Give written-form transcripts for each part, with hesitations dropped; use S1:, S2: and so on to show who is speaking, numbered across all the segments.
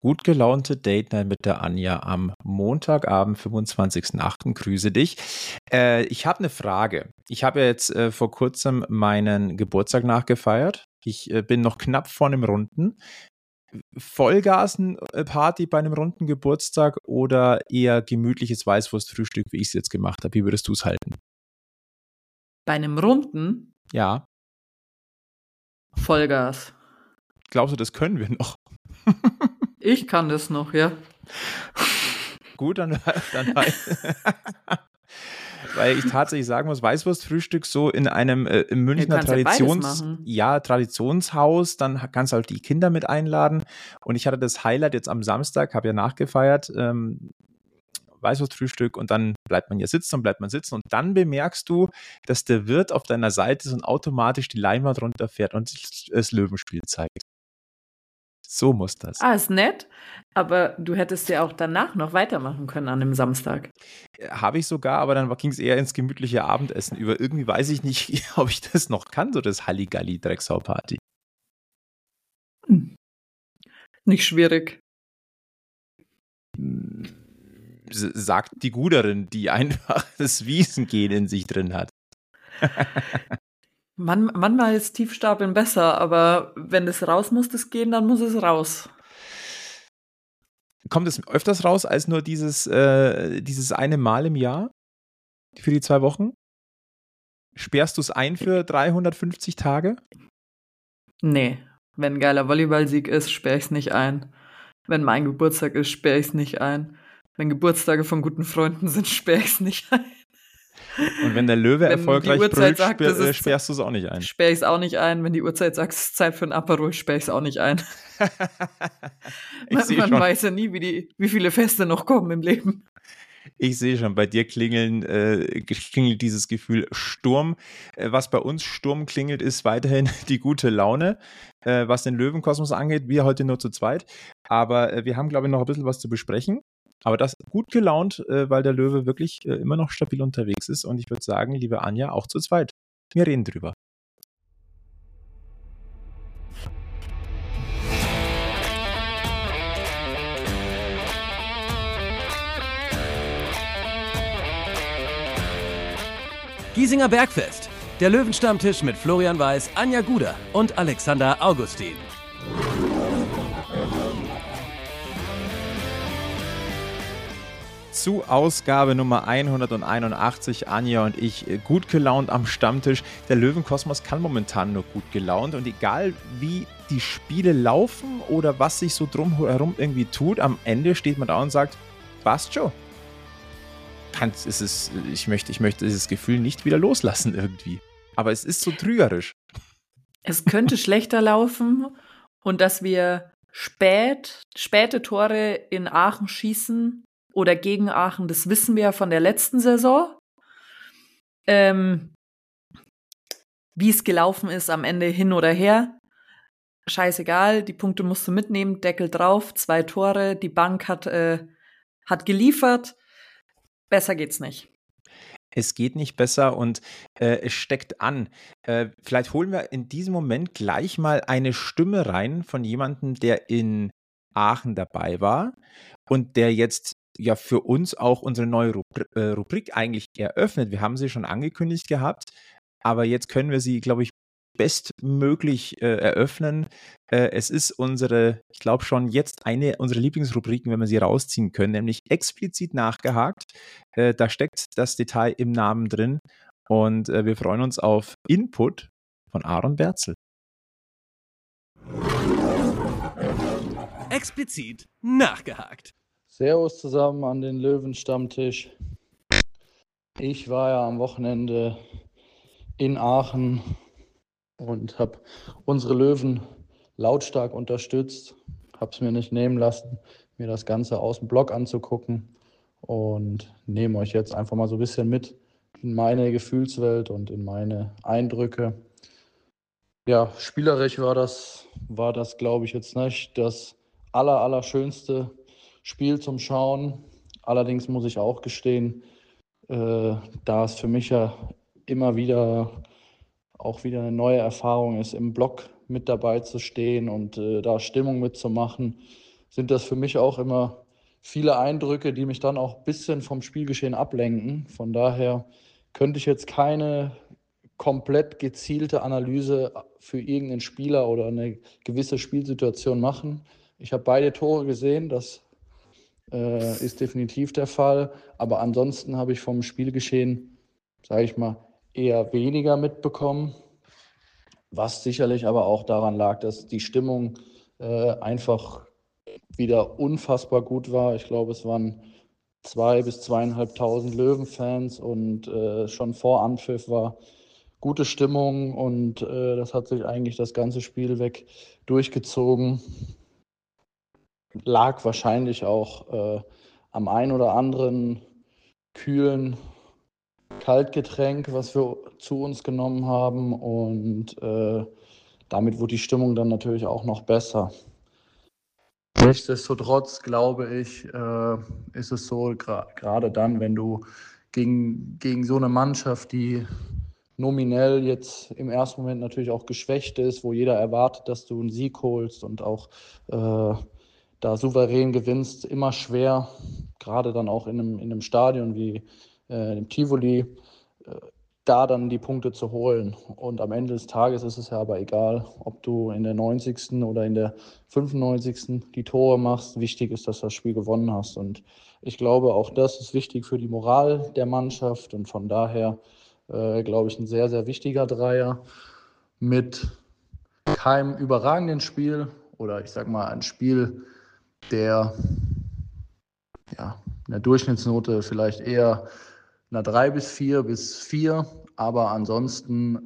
S1: gut gelaunte Date Night mit der Anja am Montagabend, 25.08. Grüße dich. Ich habe eine Frage. Ich habe ja jetzt vor kurzem meinen Geburtstag nachgefeiert. Ich bin noch knapp vor einem Runden. Vollgas-Party bei einem runden Geburtstag oder eher gemütliches Weißwurstfrühstück, wie ich es jetzt gemacht habe? Wie würdest du es halten?
S2: Bei einem Runden
S1: Ja.
S2: Vollgas.
S1: Glaubst du, das können wir noch?
S2: Ich kann das noch, ja.
S1: Gut, dann weil ich tatsächlich sagen muss, Weißwurstfrühstück so in einem Münchner Traditionshaus, dann kannst du halt die Kinder mit einladen. Und ich hatte das Highlight jetzt am Samstag, habe ja nachgefeiert, Weißwurstfrühstück, und dann bleibt man sitzen und dann bemerkst du, dass der Wirt auf deiner Seite ist und automatisch die Leinwand runterfährt und das Löwenspiel zeigt. So muss das.
S2: Ist nett, aber du hättest ja auch danach noch weitermachen können an dem Samstag.
S1: Habe ich sogar, aber dann ging es eher ins gemütliche Abendessen über. Irgendwie weiß ich nicht, ob ich das noch kann, so das Halligalli-Drecksau-Party.
S2: Nicht schwierig.
S1: Sagt die Guderin, die einfach das Wiesengehen in sich drin hat.
S2: Manchmal ist Tiefstapeln besser, aber wenn es raus muss, das gehen, dann muss es raus.
S1: Kommt es öfters raus als nur dieses eine Mal im Jahr? Für die 2 Wochen? Sperrst du es ein für 350 Tage?
S2: Nee, wenn ein geiler Volleyballsieg ist, sperre ich es nicht ein. Wenn mein Geburtstag ist, sperre ich es nicht ein. Wenn Geburtstage von guten Freunden sind, sperre ich es nicht ein.
S1: Und wenn der Löwe erfolgreich brüllt, sperrst du es auch nicht ein?
S2: Sperre ich es auch nicht ein. Wenn die Uhrzeit sagt, es ist Zeit für ein Aperol, sperre ich es auch nicht ein. Man weiß ja nie, wie viele Feste noch kommen im Leben.
S1: Ich sehe schon, bei dir klingelt dieses Gefühl Sturm. Was bei uns Sturm klingelt, ist weiterhin die gute Laune, was den Löwenkosmos angeht. Wir heute nur zu zweit. Aber wir haben, glaube ich, noch ein bisschen was zu besprechen. Aber das gut gelaunt, weil der Löwe wirklich immer noch stabil unterwegs ist. Und ich würde sagen, liebe Anja, auch zu zweit. Wir reden drüber.
S3: Giesinger Bergfest. Der Löwenstammtisch mit Florian Weiß, Anja Guder und Alexander Augustin.
S1: Zu Ausgabe Nummer 181, Anja und ich gut gelaunt am Stammtisch. Der Löwenkosmos kann momentan nur gut gelaunt und egal wie die Spiele laufen oder was sich so drumherum irgendwie tut, am Ende steht man da und sagt, passt schon. Ich möchte dieses Gefühl nicht wieder loslassen irgendwie. Aber es ist so trügerisch.
S2: Es könnte schlechter laufen und dass wir späte Tore in Aachen schießen oder gegen Aachen, das wissen wir ja von der letzten Saison. Wie es gelaufen ist, am Ende hin oder her. Scheißegal, die Punkte musst du mitnehmen, Deckel drauf, 2 Tore, die Bank hat geliefert. Besser geht's nicht.
S1: Es geht nicht besser und es steckt an. Vielleicht holen wir in diesem Moment gleich mal eine Stimme rein von jemandem, der in Aachen dabei war und der jetzt ja für uns auch unsere neue Rubrik eigentlich eröffnet. Wir haben sie schon angekündigt gehabt, aber jetzt können wir sie, glaube ich, bestmöglich eröffnen. Es ist ich glaube schon jetzt eine unserer Lieblingsrubriken, wenn wir sie rausziehen können, nämlich explizit nachgehakt. Da steckt das Detail im Namen drin und wir freuen uns auf Input von Aaron Berzel.
S3: Explizit nachgehakt.
S4: Servus zusammen an den Löwenstammtisch. Ich war ja am Wochenende in Aachen und habe unsere Löwen lautstark unterstützt. Habe es mir nicht nehmen lassen, mir das Ganze aus dem Blog anzugucken und nehme euch jetzt einfach mal so ein bisschen mit in meine Gefühlswelt und in meine Eindrücke. Ja, spielerisch war das glaube ich jetzt nicht das allerschönste Spiel zum Schauen. Allerdings muss ich auch gestehen, da es für mich ja immer wieder eine neue Erfahrung ist, im Block mit dabei zu stehen und da Stimmung mitzumachen, sind das für mich auch immer viele Eindrücke, die mich dann auch ein bisschen vom Spielgeschehen ablenken. Von daher könnte ich jetzt keine komplett gezielte Analyse für irgendeinen Spieler oder eine gewisse Spielsituation machen. Ich habe beide Tore gesehen, das ist definitiv der Fall. Aber ansonsten habe ich vom Spielgeschehen, sage ich mal, eher weniger mitbekommen. Was sicherlich aber auch daran lag, dass die Stimmung einfach wieder unfassbar gut war. Ich glaube, es waren 2.000 bis 2.500 Löwenfans und schon vor Anpfiff war gute Stimmung und das hat sich eigentlich das ganze Spiel weg durchgezogen. Lag wahrscheinlich auch am ein oder anderen kühlen Kaltgetränk, was wir zu uns genommen haben und damit wurde die Stimmung dann natürlich auch noch besser. Nichtsdestotrotz glaube ich, ist es so, gerade dann, wenn du gegen so eine Mannschaft, die nominell jetzt im ersten Moment natürlich auch geschwächt ist, wo jeder erwartet, dass du einen Sieg holst und auch da souverän gewinnst, immer schwer, gerade dann auch in einem Stadion wie dem Tivoli, da dann die Punkte zu holen. Und am Ende des Tages ist es ja aber egal, ob du in der 90. oder in der 95. die Tore machst. Wichtig ist, dass du das Spiel gewonnen hast. Und ich glaube, auch das ist wichtig für die Moral der Mannschaft. Und von daher, glaube ich, ein sehr, sehr wichtiger Dreier mit keinem überragenden Spiel oder ich sag mal ein Spiel, der ja, eine Durchschnittsnote vielleicht eher einer 3 bis 4 bis 4, aber ansonsten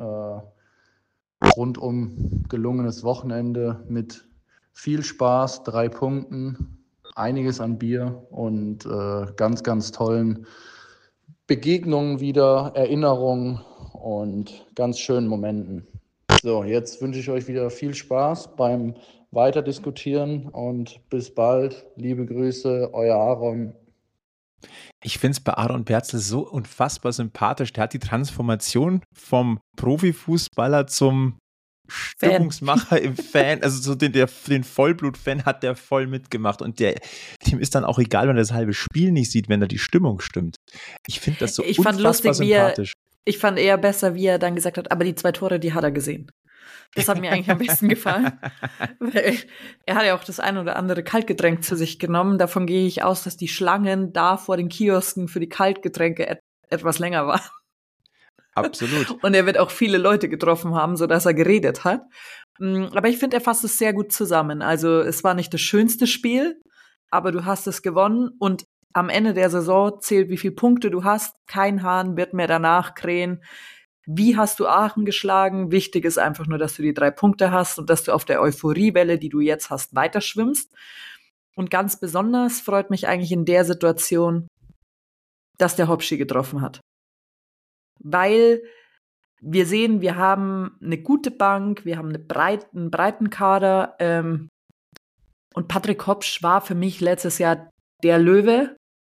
S4: rundum gelungenes Wochenende mit viel Spaß, 3 Punkten, einiges an Bier und ganz, ganz tollen Begegnungen wieder, Erinnerungen und ganz schönen Momenten. So, jetzt wünsche ich euch wieder viel Spaß beim Weiterdiskutieren und bis bald. Liebe Grüße, euer Aaron.
S1: Ich finde es bei Aaron Berzel so unfassbar sympathisch. Der hat die Transformation vom Profifußballer zum Stimmungsmacher im Fan, also so den Vollblut-Fan hat der voll mitgemacht und dem ist dann auch egal, wenn er das halbe Spiel nicht sieht, wenn da die Stimmung stimmt. Ich finde das so unfassbar sympathisch.
S2: Ich fand eher besser, wie er dann gesagt hat, aber die 2 Tore, die hat er gesehen. Das hat mir eigentlich am besten gefallen. Weil er hat ja auch das ein oder andere Kaltgetränk zu sich genommen. Davon gehe ich aus, dass die Schlangen da vor den Kiosken für die Kaltgetränke etwas länger waren.
S1: Absolut.
S2: Und er wird auch viele Leute getroffen haben, sodass er geredet hat. Aber ich finde, er fasst es sehr gut zusammen. Also es war nicht das schönste Spiel, aber du hast es gewonnen und am Ende der Saison zählt, wie viele Punkte du hast. Kein Hahn wird mehr danach krähen. Wie hast du Aachen geschlagen? Wichtig ist einfach nur, dass du die 3 Punkte hast und dass du auf der Euphoriewelle, die du jetzt hast, weiterschwimmst. Und ganz besonders freut mich eigentlich in der Situation, dass der Hopschi getroffen hat. Weil wir sehen, wir haben eine gute Bank, wir haben einen breiten Kader. Und Patrick Hopsch war für mich letztes Jahr der Löwe.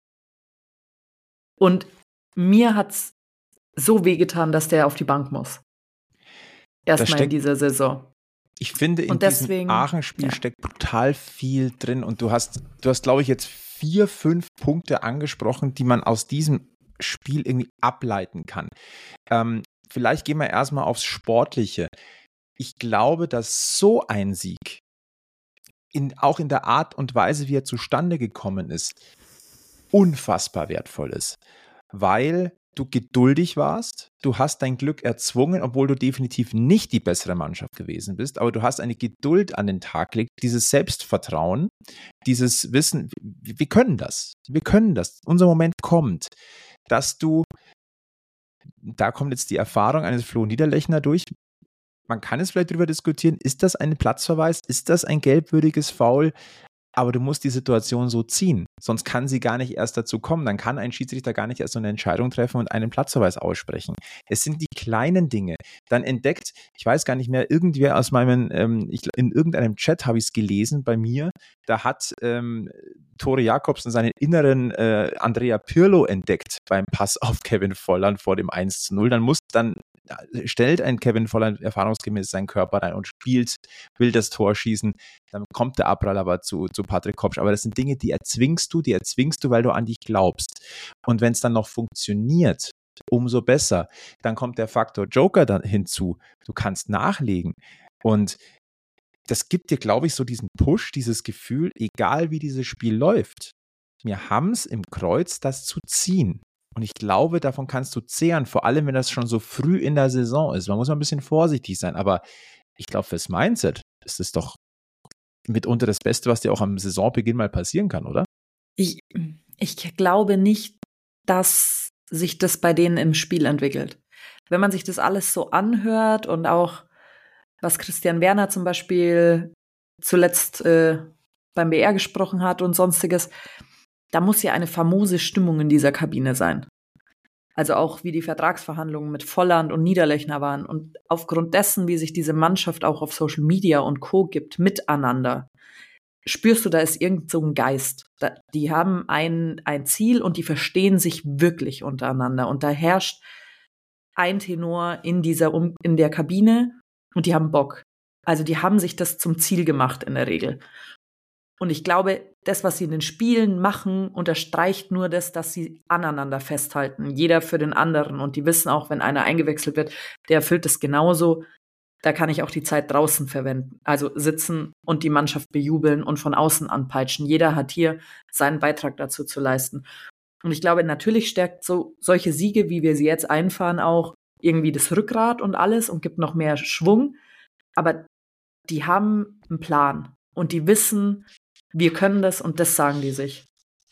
S2: Und mir hat's so wehgetan, dass der auf die Bank muss. Erstmal in dieser Saison.
S1: Ich finde, in diesem Aachen-Spiel steckt brutal viel drin und du hast, glaube ich, jetzt 4, 5 Punkte angesprochen, die man aus diesem Spiel irgendwie ableiten kann. Vielleicht gehen wir erstmal aufs Sportliche. Ich glaube, dass so ein Sieg, auch in der Art und Weise, wie er zustande gekommen ist, unfassbar wertvoll ist. Weil du geduldig warst, du hast dein Glück erzwungen, obwohl du definitiv nicht die bessere Mannschaft gewesen bist, aber du hast eine Geduld an den Tag gelegt, dieses Selbstvertrauen, dieses Wissen, wir können das, unser Moment kommt, dass du, da kommt jetzt die Erfahrung eines Flo Niederlechner durch, man kann es vielleicht darüber diskutieren, ist das ein Platzverweis, ist das ein gelbwürdiges Foul? Aber du musst die Situation so ziehen, sonst kann sie gar nicht erst dazu kommen. Dann kann ein Schiedsrichter gar nicht erst so eine Entscheidung treffen und einen Platzverweis aussprechen. Es sind die kleinen Dinge. Dann entdeckt, ich weiß gar nicht mehr, irgendwer aus meinem, in irgendeinem Chat habe ich es gelesen bei mir, da hat Tore Jakobsen seinen inneren Andrea Pirlo entdeckt beim Pass auf Kevin Volland vor dem 1:0. Dann stellt ein Kevin Volland erfahrungsgemäß seinen Körper rein und will das Tor schießen, dann kommt der Abprall aber zu Patrick Kopsch. Aber das sind Dinge, die erzwingst du, weil du an dich glaubst. Und wenn es dann noch funktioniert, umso besser. Dann kommt der Faktor Joker dann hinzu. Du kannst nachlegen. Und das gibt dir, glaube ich, so diesen Push, dieses Gefühl, egal wie dieses Spiel läuft, wir haben es im Kreuz, das zu ziehen. Und ich glaube, davon kannst du zehren, vor allem, wenn das schon so früh in der Saison ist. Man muss mal ein bisschen vorsichtig sein, aber ich glaube, fürs Mindset ist es doch mitunter das Beste, was dir auch am Saisonbeginn mal passieren kann, oder?
S2: Ich glaube nicht, dass sich das bei denen im Spiel entwickelt. Wenn man sich das alles so anhört und auch, was Christian Werner zum Beispiel zuletzt beim BR gesprochen hat und sonstiges, da muss ja eine famose Stimmung in dieser Kabine sein. Also auch wie die Vertragsverhandlungen mit Volland und Niederlechner waren. Und aufgrund dessen, wie sich diese Mannschaft auch auf Social Media und Co. gibt, miteinander, spürst du, da ist irgend so ein Geist. Die haben ein Ziel und die verstehen sich wirklich untereinander. Und da herrscht ein Tenor in der Kabine und die haben Bock. Also die haben sich das zum Ziel gemacht in der Regel. Und ich glaube, das, was sie in den Spielen machen, unterstreicht nur das, dass sie aneinander festhalten. Jeder für den anderen. Und die wissen auch, wenn einer eingewechselt wird, der erfüllt es genauso. Da kann ich auch die Zeit draußen verwenden. Also sitzen und die Mannschaft bejubeln und von außen anpeitschen. Jeder hat hier seinen Beitrag dazu zu leisten. Und ich glaube, natürlich stärkt solche Siege, wie wir sie jetzt einfahren, auch irgendwie das Rückgrat und alles und gibt noch mehr Schwung. Aber die haben einen Plan und die wissen, wir können das und das sagen die sich.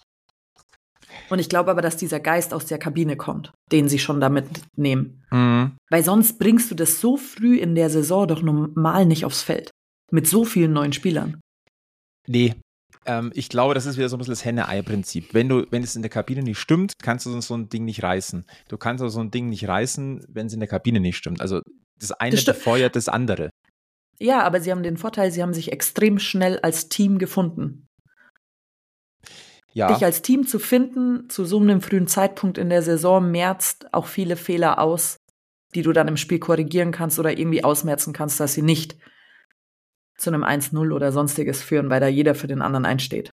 S2: Und ich glaube aber, dass dieser Geist aus der Kabine kommt, den sie schon damit nehmen. Mhm. Weil sonst bringst du das so früh in der Saison doch normal nicht aufs Feld. Mit so vielen neuen Spielern.
S1: Nee, ich glaube, das ist wieder so ein bisschen das Henne-Ei-Prinzip. Wenn es in der Kabine nicht stimmt, kannst du so ein Ding nicht reißen. Du kannst so ein Ding nicht reißen, wenn es in der Kabine nicht stimmt. Also das eine befeuert das andere.
S2: Ja, aber sie haben den Vorteil, sie haben sich extrem schnell als Team gefunden. Ja. Dich als Team zu finden, zu so einem frühen Zeitpunkt in der Saison, merzt auch viele Fehler aus, die du dann im Spiel korrigieren kannst oder irgendwie ausmerzen kannst, dass sie nicht zu einem 1-0 oder sonstiges führen, weil da jeder für den anderen einsteht.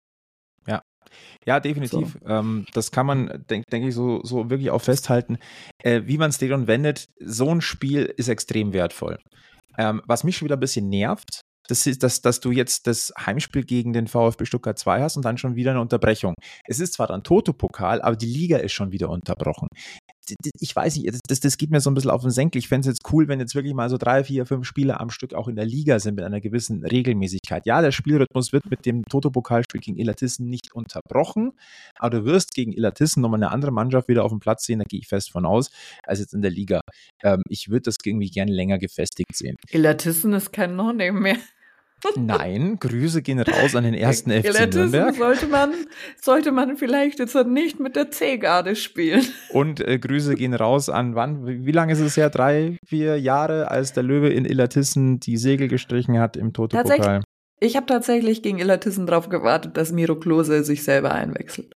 S1: Ja, definitiv. So. Das kann man, denke ich, so wirklich auch festhalten. Wie man es dreht und wendet, so ein Spiel ist extrem wertvoll. Was mich schon wieder ein bisschen nervt, das ist, dass du jetzt das Heimspiel gegen den VfB Stuttgart 2 hast und dann schon wieder eine Unterbrechung. Es ist zwar dann Toto-Pokal, aber die Liga ist schon wieder unterbrochen. Ich weiß nicht, das geht mir so ein bisschen auf den Senkel. Ich fände es jetzt cool, wenn jetzt wirklich mal so 3, 4, 5 Spiele am Stück auch in der Liga sind mit einer gewissen Regelmäßigkeit. Ja, der Spielrhythmus wird mit dem Toto-Pokalspiel gegen Illertissen nicht unterbrochen, aber du wirst gegen Illertissen nochmal eine andere Mannschaft wieder auf dem Platz sehen, da gehe ich fest von aus, als jetzt in der Liga. Ich würde das irgendwie gerne länger gefestigt sehen.
S2: Illertissen ist kein No-Name mehr.
S1: Nein, Grüße gehen raus an den ersten FC Nürnberg.
S2: Sollte man vielleicht jetzt nicht mit der C-Garde spielen.
S1: Und Grüße gehen raus an wann? Wie lange ist es her? 3, 4 Jahre, als der Löwe in Illertissen die Segel gestrichen hat im Toto-Pokal.
S2: Ich habe tatsächlich gegen Illertissen drauf gewartet, dass Miro Klose sich selber einwechselt.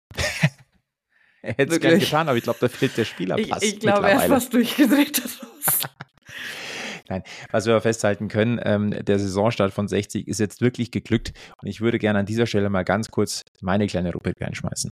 S1: Er hätte es gern getan, aber ich glaube, da fehlt der Spielerpass.
S2: Ich glaube, er hat was durchgedreht daraus.
S1: Nein, was wir aber festhalten können, der Saisonstart von 60 ist jetzt wirklich geglückt und ich würde gerne an dieser Stelle mal ganz kurz meine kleine Rubrik reinschmeißen.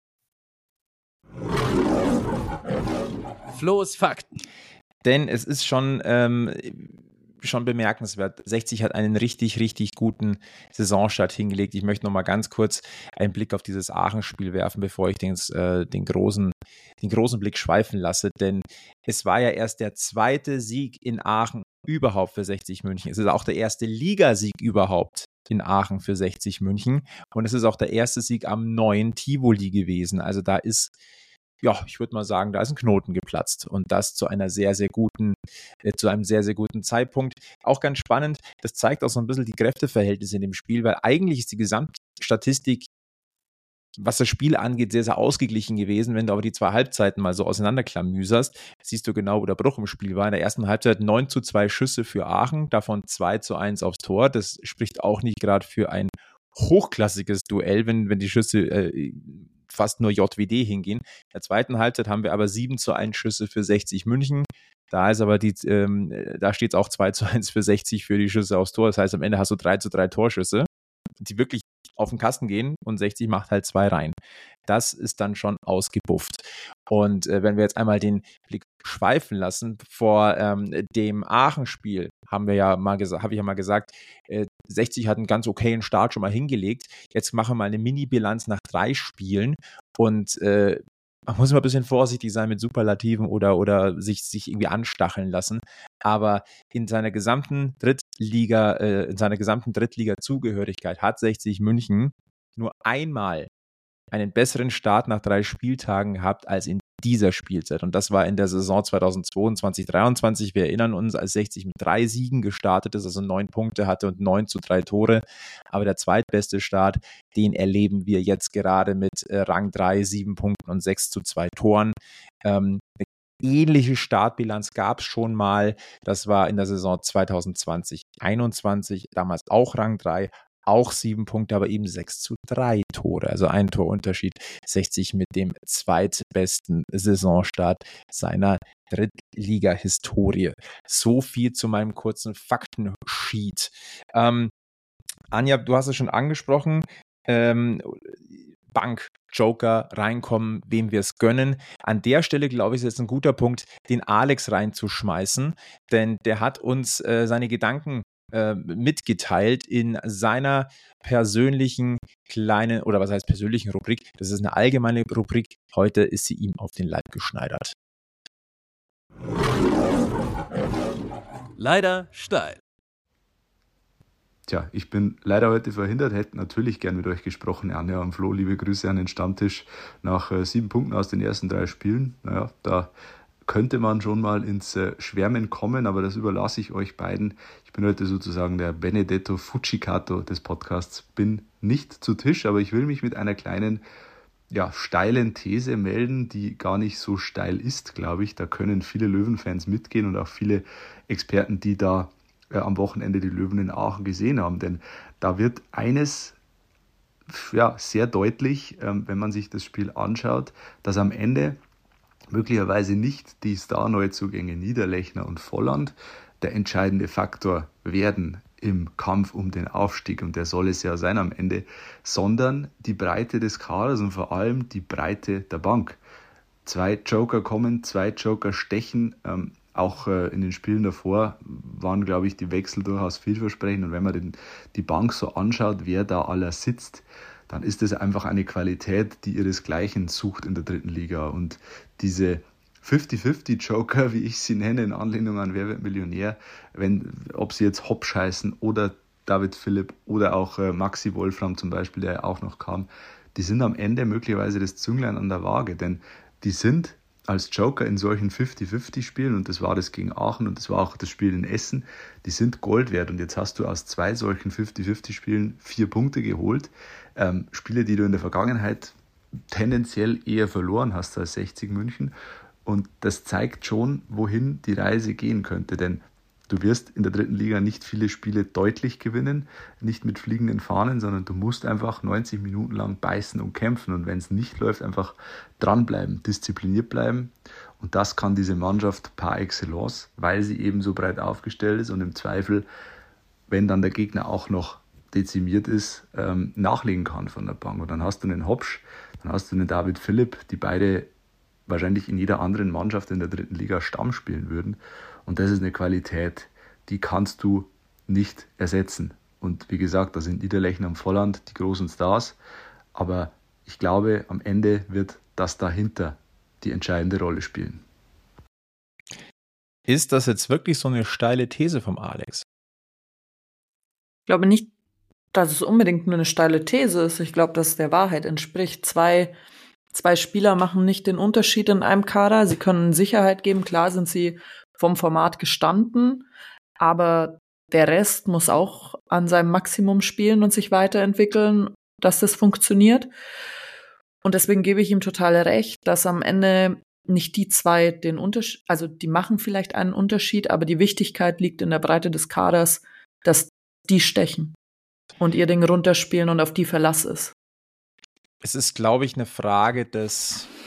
S3: Flo's Fakten.
S1: Denn es ist schon bemerkenswert. 60 hat einen richtig, richtig guten Saisonstart hingelegt. Ich möchte noch mal ganz kurz einen Blick auf dieses Aachen-Spiel werfen, bevor ich den großen Blick schweifen lasse. Denn es war ja erst der zweite Sieg in Aachen überhaupt für 60 München. Es ist auch der erste Ligasieg überhaupt in Aachen für 60 München. Und es ist auch der erste Sieg am neuen Tivoli gewesen. Also da ist, ja, ich würde mal sagen, da ist ein Knoten geplatzt und das zu einem sehr, sehr guten Zeitpunkt. Auch ganz spannend, das zeigt auch so ein bisschen die Kräfteverhältnisse in dem Spiel, weil eigentlich ist die Gesamtstatistik, was das Spiel angeht, sehr, sehr ausgeglichen gewesen. Wenn du aber die 2 Halbzeiten mal so auseinanderklamüserst, siehst du genau, wo der Bruch im Spiel war. In der ersten Halbzeit 9:2 Schüsse für Aachen, davon 2:1 aufs Tor. Das spricht auch nicht gerade für ein hochklassiges Duell, wenn die Schüsse fast nur JWD hingehen. In der zweiten Halbzeit haben wir aber 7:1 Schüsse für 60 München. Da ist aber da steht es auch 2:1 für 60 für die Schüsse aufs Tor. Das heißt, am Ende hast du 3:3 Torschüsse, die wirklich auf den Kasten gehen und 60 macht halt 2 rein. Das ist dann schon ausgebufft. Und wenn wir jetzt einmal den Blick schweifen lassen, vor dem Aachen-Spiel habe ich ja mal gesagt, 60 hat einen ganz okayen Start schon mal hingelegt. Jetzt machen wir mal eine Mini-Bilanz nach 3 Spielen und man muss immer ein bisschen vorsichtig sein mit Superlativen oder sich irgendwie anstacheln lassen. Aber in seiner gesamten Drittliga-Zugehörigkeit hat 60 München nur einmal einen besseren Start nach 3 Spieltagen gehabt als in dieser Spielzeit. Und das war in der Saison 2022/23. Wir erinnern uns, als 60 mit 3 Siegen gestartet ist, also 9 Punkte hatte und 9:3 Tore. Aber der zweitbeste Start, den erleben wir jetzt gerade mit Rang 3, 7 Punkten und 6:2 Toren. Eine ähnliche Startbilanz gab es schon mal. Das war in der Saison 2020/21, damals auch Rang 3, auch 7 Punkte, aber eben 6:3 Tore. Also ein Torunterschied. 60 mit dem zweitbesten Saisonstart seiner Drittliga-Historie. So viel zu meinem kurzen Faktensheet. Anja, du hast es schon angesprochen. Bank, Joker, reinkommen, wem wir es gönnen. An der Stelle, glaube ich, ist jetzt ein guter Punkt, den Alex reinzuschmeißen, denn der hat uns seine Gedanken mitgeteilt in seiner persönlichen kleinen, oder was heißt persönlichen Rubrik, das ist eine allgemeine Rubrik, heute ist sie ihm auf den Leib geschneidert.
S3: Leider steil.
S5: Tja, ich bin leider heute verhindert, hätte natürlich gern mit euch gesprochen, Anja und Flo, liebe Grüße an den Stammtisch. Nach 7 Punkten aus den ersten 3 Spielen, naja, da könnte man schon mal ins Schwärmen kommen, aber das überlasse ich euch beiden. Ich bin heute sozusagen der Benedetto Fujikato des Podcasts, bin nicht zu Tisch, aber ich will mich mit einer kleinen, steilen These melden, die gar nicht so steil ist, glaube ich. Da können viele Löwenfans mitgehen und auch viele Experten, die da am Wochenende die Löwen in Aachen gesehen haben, denn da wird eines sehr deutlich, wenn man sich das Spiel anschaut, dass am Ende möglicherweise nicht die Star-Neuzugänge Niederlechner und Volland der entscheidende Faktor werden im Kampf um den Aufstieg, und der soll es ja sein am Ende, sondern die Breite des Kaders und vor allem die Breite der Bank. 2 Joker kommen, 2 Joker stechen, auch in den Spielen davor waren, glaube ich, die Wechsel durchaus vielversprechend, und wenn man die Bank so anschaut, wer da aller sitzt, dann ist es einfach eine Qualität, die ihresgleichen sucht in der dritten Liga. Und diese 50-50-Joker, wie ich sie nenne, in Anlehnung an Wer wird Millionär, ob sie jetzt Hopsch heißen oder David Philipp oder auch Maxi Wolfram zum Beispiel, der ja auch noch kam, die sind am Ende möglicherweise das Zünglein an der Waage, denn die sind als Joker in solchen 50-50-Spielen, und das war das gegen Aachen und das war auch das Spiel in Essen, die sind Gold wert, und jetzt hast du aus 2 solchen 50-50-Spielen 4 Punkte geholt. Spiele, die du in der Vergangenheit tendenziell eher verloren hast als 60 München, und das zeigt schon, wohin die Reise gehen könnte, denn du wirst in der dritten Liga nicht viele Spiele deutlich gewinnen, nicht mit fliegenden Fahnen, sondern du musst einfach 90 Minuten lang beißen und kämpfen, und wenn es nicht läuft, einfach dranbleiben, diszipliniert bleiben, und das kann diese Mannschaft par excellence, weil sie eben so breit aufgestellt ist und im Zweifel, wenn dann der Gegner auch noch dezimiert ist, nachlegen kann von der Bank. Und dann hast du einen Hopsch, dann hast du einen David Philipp, die beide wahrscheinlich in jeder anderen Mannschaft in der dritten Liga Stamm spielen würden. Und das ist eine Qualität, die kannst du nicht ersetzen. Und wie gesagt, da sind Niederlechner und Volland die großen Stars. Aber ich glaube, am Ende wird das dahinter die entscheidende Rolle spielen.
S1: Ist das jetzt wirklich so eine steile These vom Alex?
S2: Ich glaube nicht, dass es unbedingt nur eine steile These ist. Ich glaube, dass es der Wahrheit entspricht. Zwei Spieler machen nicht den Unterschied in einem Kader. Sie können Sicherheit geben. Klar sind sie vom Format gestanden, aber der Rest muss auch an seinem Maximum spielen und sich weiterentwickeln, dass das funktioniert. Und deswegen gebe ich ihm total recht, dass am Ende nicht die 2 den Unterschied, also die machen vielleicht einen Unterschied, aber die Wichtigkeit liegt in der Breite des Kaders, dass die stechen und ihr Ding runterspielen und auf die Verlass ist.
S1: Es ist, glaube ich, eine Frage des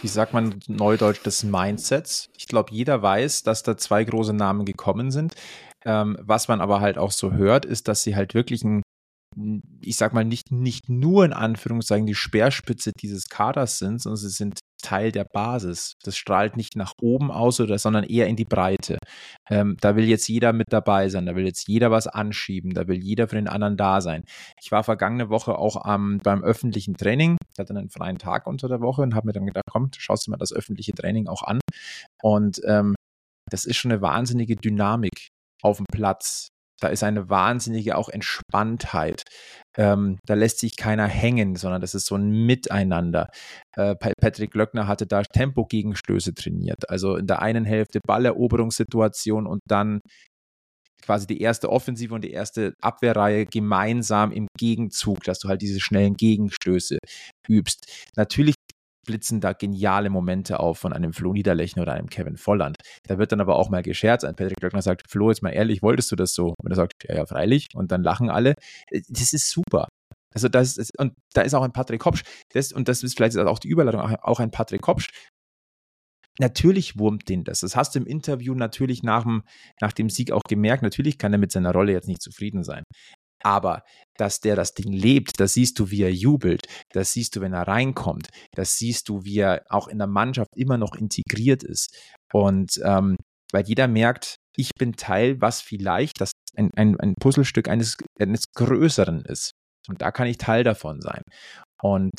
S1: wie sagt man neudeutsch, des Mindsets. Ich glaube, jeder weiß, dass da 2 große Namen gekommen sind. Was man aber halt auch so hört, ist, dass sie halt wirklich ich sag mal, nicht nur in Anführungszeichen die Speerspitze dieses Kaders sind, sondern sie sind Teil der Basis. Das strahlt nicht nach oben aus, sondern eher in die Breite. Da will jetzt jeder mit dabei sein, da will jetzt jeder was anschieben, da will jeder für den anderen da sein. Ich war vergangene Woche auch beim öffentlichen Training, ich hatte einen freien Tag unter der Woche und habe mir dann gedacht, komm, schaust du mal das öffentliche Training auch an. Und das ist schon eine wahnsinnige Dynamik auf dem Platz. Da ist eine wahnsinnige auch Entspanntheit. Da lässt sich keiner hängen, sondern das ist so ein Miteinander. Patrick Löckner hatte da Tempogegenstöße trainiert. Also in der einen Hälfte Balleroberungssituation und dann quasi die erste Offensive und die erste Abwehrreihe gemeinsam im Gegenzug, dass du halt diese schnellen Gegenstöße übst. Natürlich blitzen da geniale Momente auf von einem Flo Niederlechner oder einem Kevin Volland. Da wird dann aber auch mal gescherzt. Ein Patrick Löckner sagt, Flo, jetzt mal ehrlich, wolltest du das so? Und er sagt, ja, freilich. Und dann lachen alle. Das ist super. Also und da ist auch ein Patrick Kopsch, und das ist vielleicht auch die Überleitung, auch ein Patrick Kopsch. Natürlich wurmt den das. Das hast du im Interview natürlich nach dem Sieg auch gemerkt. Natürlich kann er mit seiner Rolle jetzt nicht zufrieden sein. Aber dass der das Ding lebt, das siehst du, wie er jubelt, das siehst du, wenn er reinkommt, das siehst du, wie er auch in der Mannschaft immer noch integriert ist. Und weil jeder merkt, ich bin Teil, was vielleicht ein Puzzlestück eines Größeren ist. Und da kann ich Teil davon sein. Und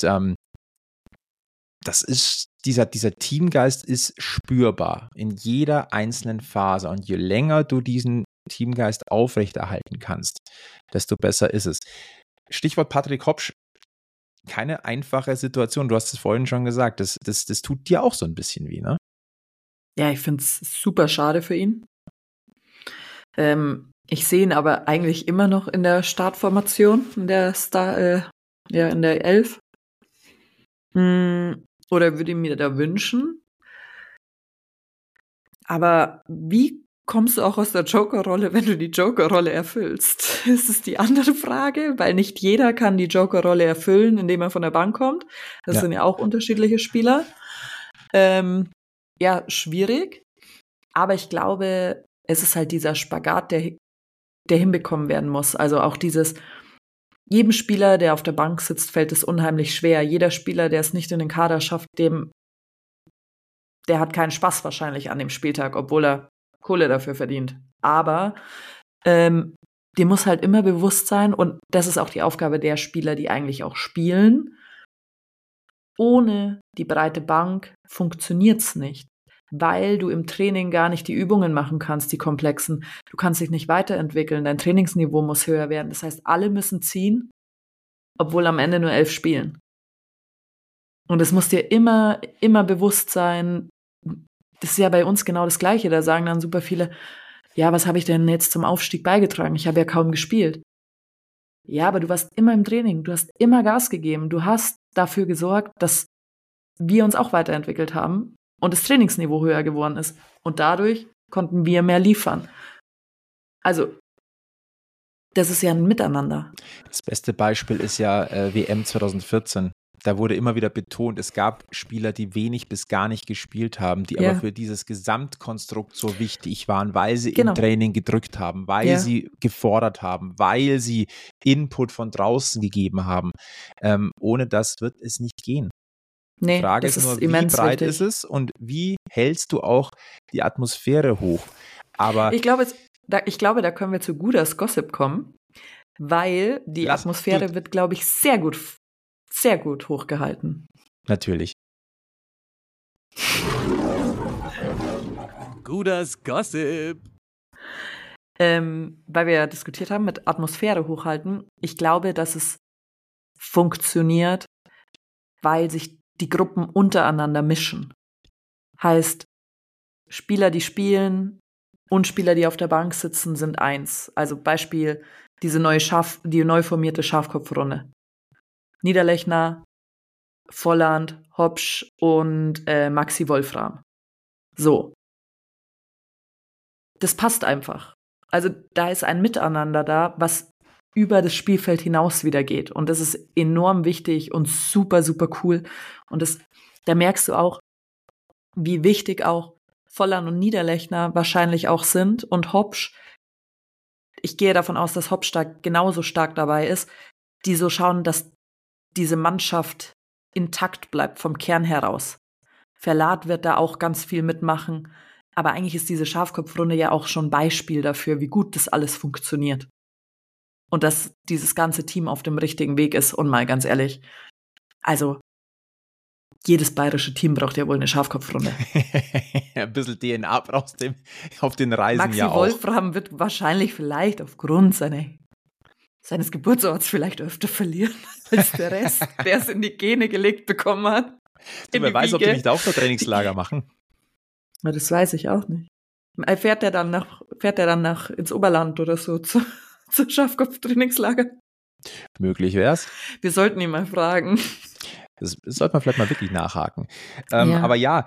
S1: das ist, dieser Teamgeist ist spürbar in jeder einzelnen Phase. Und je länger du diesen Teamgeist aufrechterhalten kannst, desto besser ist es. Stichwort Patrick Hopsch, keine einfache Situation. Du hast es vorhin schon gesagt, das tut dir auch so ein bisschen weh, ne?
S2: Ja, ich finde es super schade für ihn. Ich sehe ihn aber eigentlich immer noch in der Startformation, in der in der 11. Oder würde ihn mir da wünschen. Aber wie kommst du auch aus der Joker-Rolle, wenn du die Joker-Rolle erfüllst? Das ist die andere Frage, weil nicht jeder kann die Joker-Rolle erfüllen, indem er von der Bank kommt. Das sind ja auch unterschiedliche Spieler. Ja, schwierig. Aber ich glaube, es ist halt dieser Spagat, der hinbekommen werden muss. Also auch jedem Spieler, der auf der Bank sitzt, fällt es unheimlich schwer. Jeder Spieler, der es nicht in den Kader schafft, der hat keinen Spaß wahrscheinlich an dem Spieltag, obwohl er Kohle dafür verdient. Aber dem muss halt immer bewusst sein, und das ist auch die Aufgabe der Spieler, die eigentlich auch spielen. Ohne die breite Bank funktioniert's nicht, weil du im Training gar nicht die Übungen machen kannst, die komplexen. Du kannst dich nicht weiterentwickeln, dein Trainingsniveau muss höher werden. Das heißt, alle müssen ziehen, obwohl am Ende nur 11 spielen. Und es muss dir immer bewusst sein. Das ist ja bei uns genau das Gleiche. Da sagen dann super viele, ja, was habe ich denn jetzt zum Aufstieg beigetragen? Ich habe ja kaum gespielt. Ja, aber du warst immer im Training. Du hast immer Gas gegeben. Du hast dafür gesorgt, dass wir uns auch weiterentwickelt haben und das Trainingsniveau höher geworden ist. Und dadurch konnten wir mehr liefern. Also, das ist ja ein Miteinander.
S1: Das beste Beispiel ist ja WM 2014. Da wurde immer wieder betont, es gab Spieler, die wenig bis gar nicht gespielt haben, die aber für dieses Gesamtkonstrukt so wichtig waren, weil sie im Training gedrückt haben, weil sie gefordert haben, weil sie Input von draußen gegeben haben. Ohne das wird es nicht gehen. Die Frage ist nur, wie breit ist es und wie hältst du auch die Atmosphäre hoch? Aber
S2: ich glaube, da können wir zu Gudas Gossip kommen, weil die Atmosphäre wird, glaube ich, sehr gut hochgehalten.
S1: Natürlich.
S3: Gudas Gossip.
S2: Weil wir ja diskutiert haben mit Atmosphäre hochhalten. Ich glaube, dass es funktioniert, weil sich die Gruppen untereinander mischen. Heißt, Spieler, die spielen und Spieler, die auf der Bank sitzen, sind eins. Also Beispiel, die neu formierte Schafkopfrunde. Niederlechner, Volland, Hopsch und Maxi Wolfram. So. Das passt einfach. Also da ist ein Miteinander da, was über das Spielfeld hinaus wieder geht. Und das ist enorm wichtig und super, super cool. Und da merkst du auch, wie wichtig auch Volland und Niederlechner wahrscheinlich auch sind und Hopsch. Ich gehe davon aus, dass Hopsch da genauso stark dabei ist, die so schauen, dass diese Mannschaft intakt bleibt vom Kern heraus. Verlat wird da auch ganz viel mitmachen, aber eigentlich ist diese Schafkopfrunde ja auch schon Beispiel dafür, wie gut das alles funktioniert. Und dass dieses ganze Team auf dem richtigen Weg ist. Und mal ganz ehrlich, also jedes bayerische Team braucht ja wohl eine Schafkopfrunde.
S1: Ein bisschen DNA brauchst du auf den Reisen
S2: Maxi
S1: ja auch.
S2: Wolfram wird wahrscheinlich vielleicht aufgrund seines Geburtsorts vielleicht öfter verlieren als der Rest, der es in die Gene gelegt bekommen hat.
S1: Wer weiß, ob die nicht auch noch Trainingslager machen.
S2: Na, das weiß ich auch nicht. Fährt er dann nach ins Oberland oder so zur Schafkopf-Trainingslager?
S1: Möglich wär's.
S2: Wir sollten ihn mal fragen.
S1: Das sollte man vielleicht mal wirklich nachhaken.
S2: Ja.
S1: Aber ja,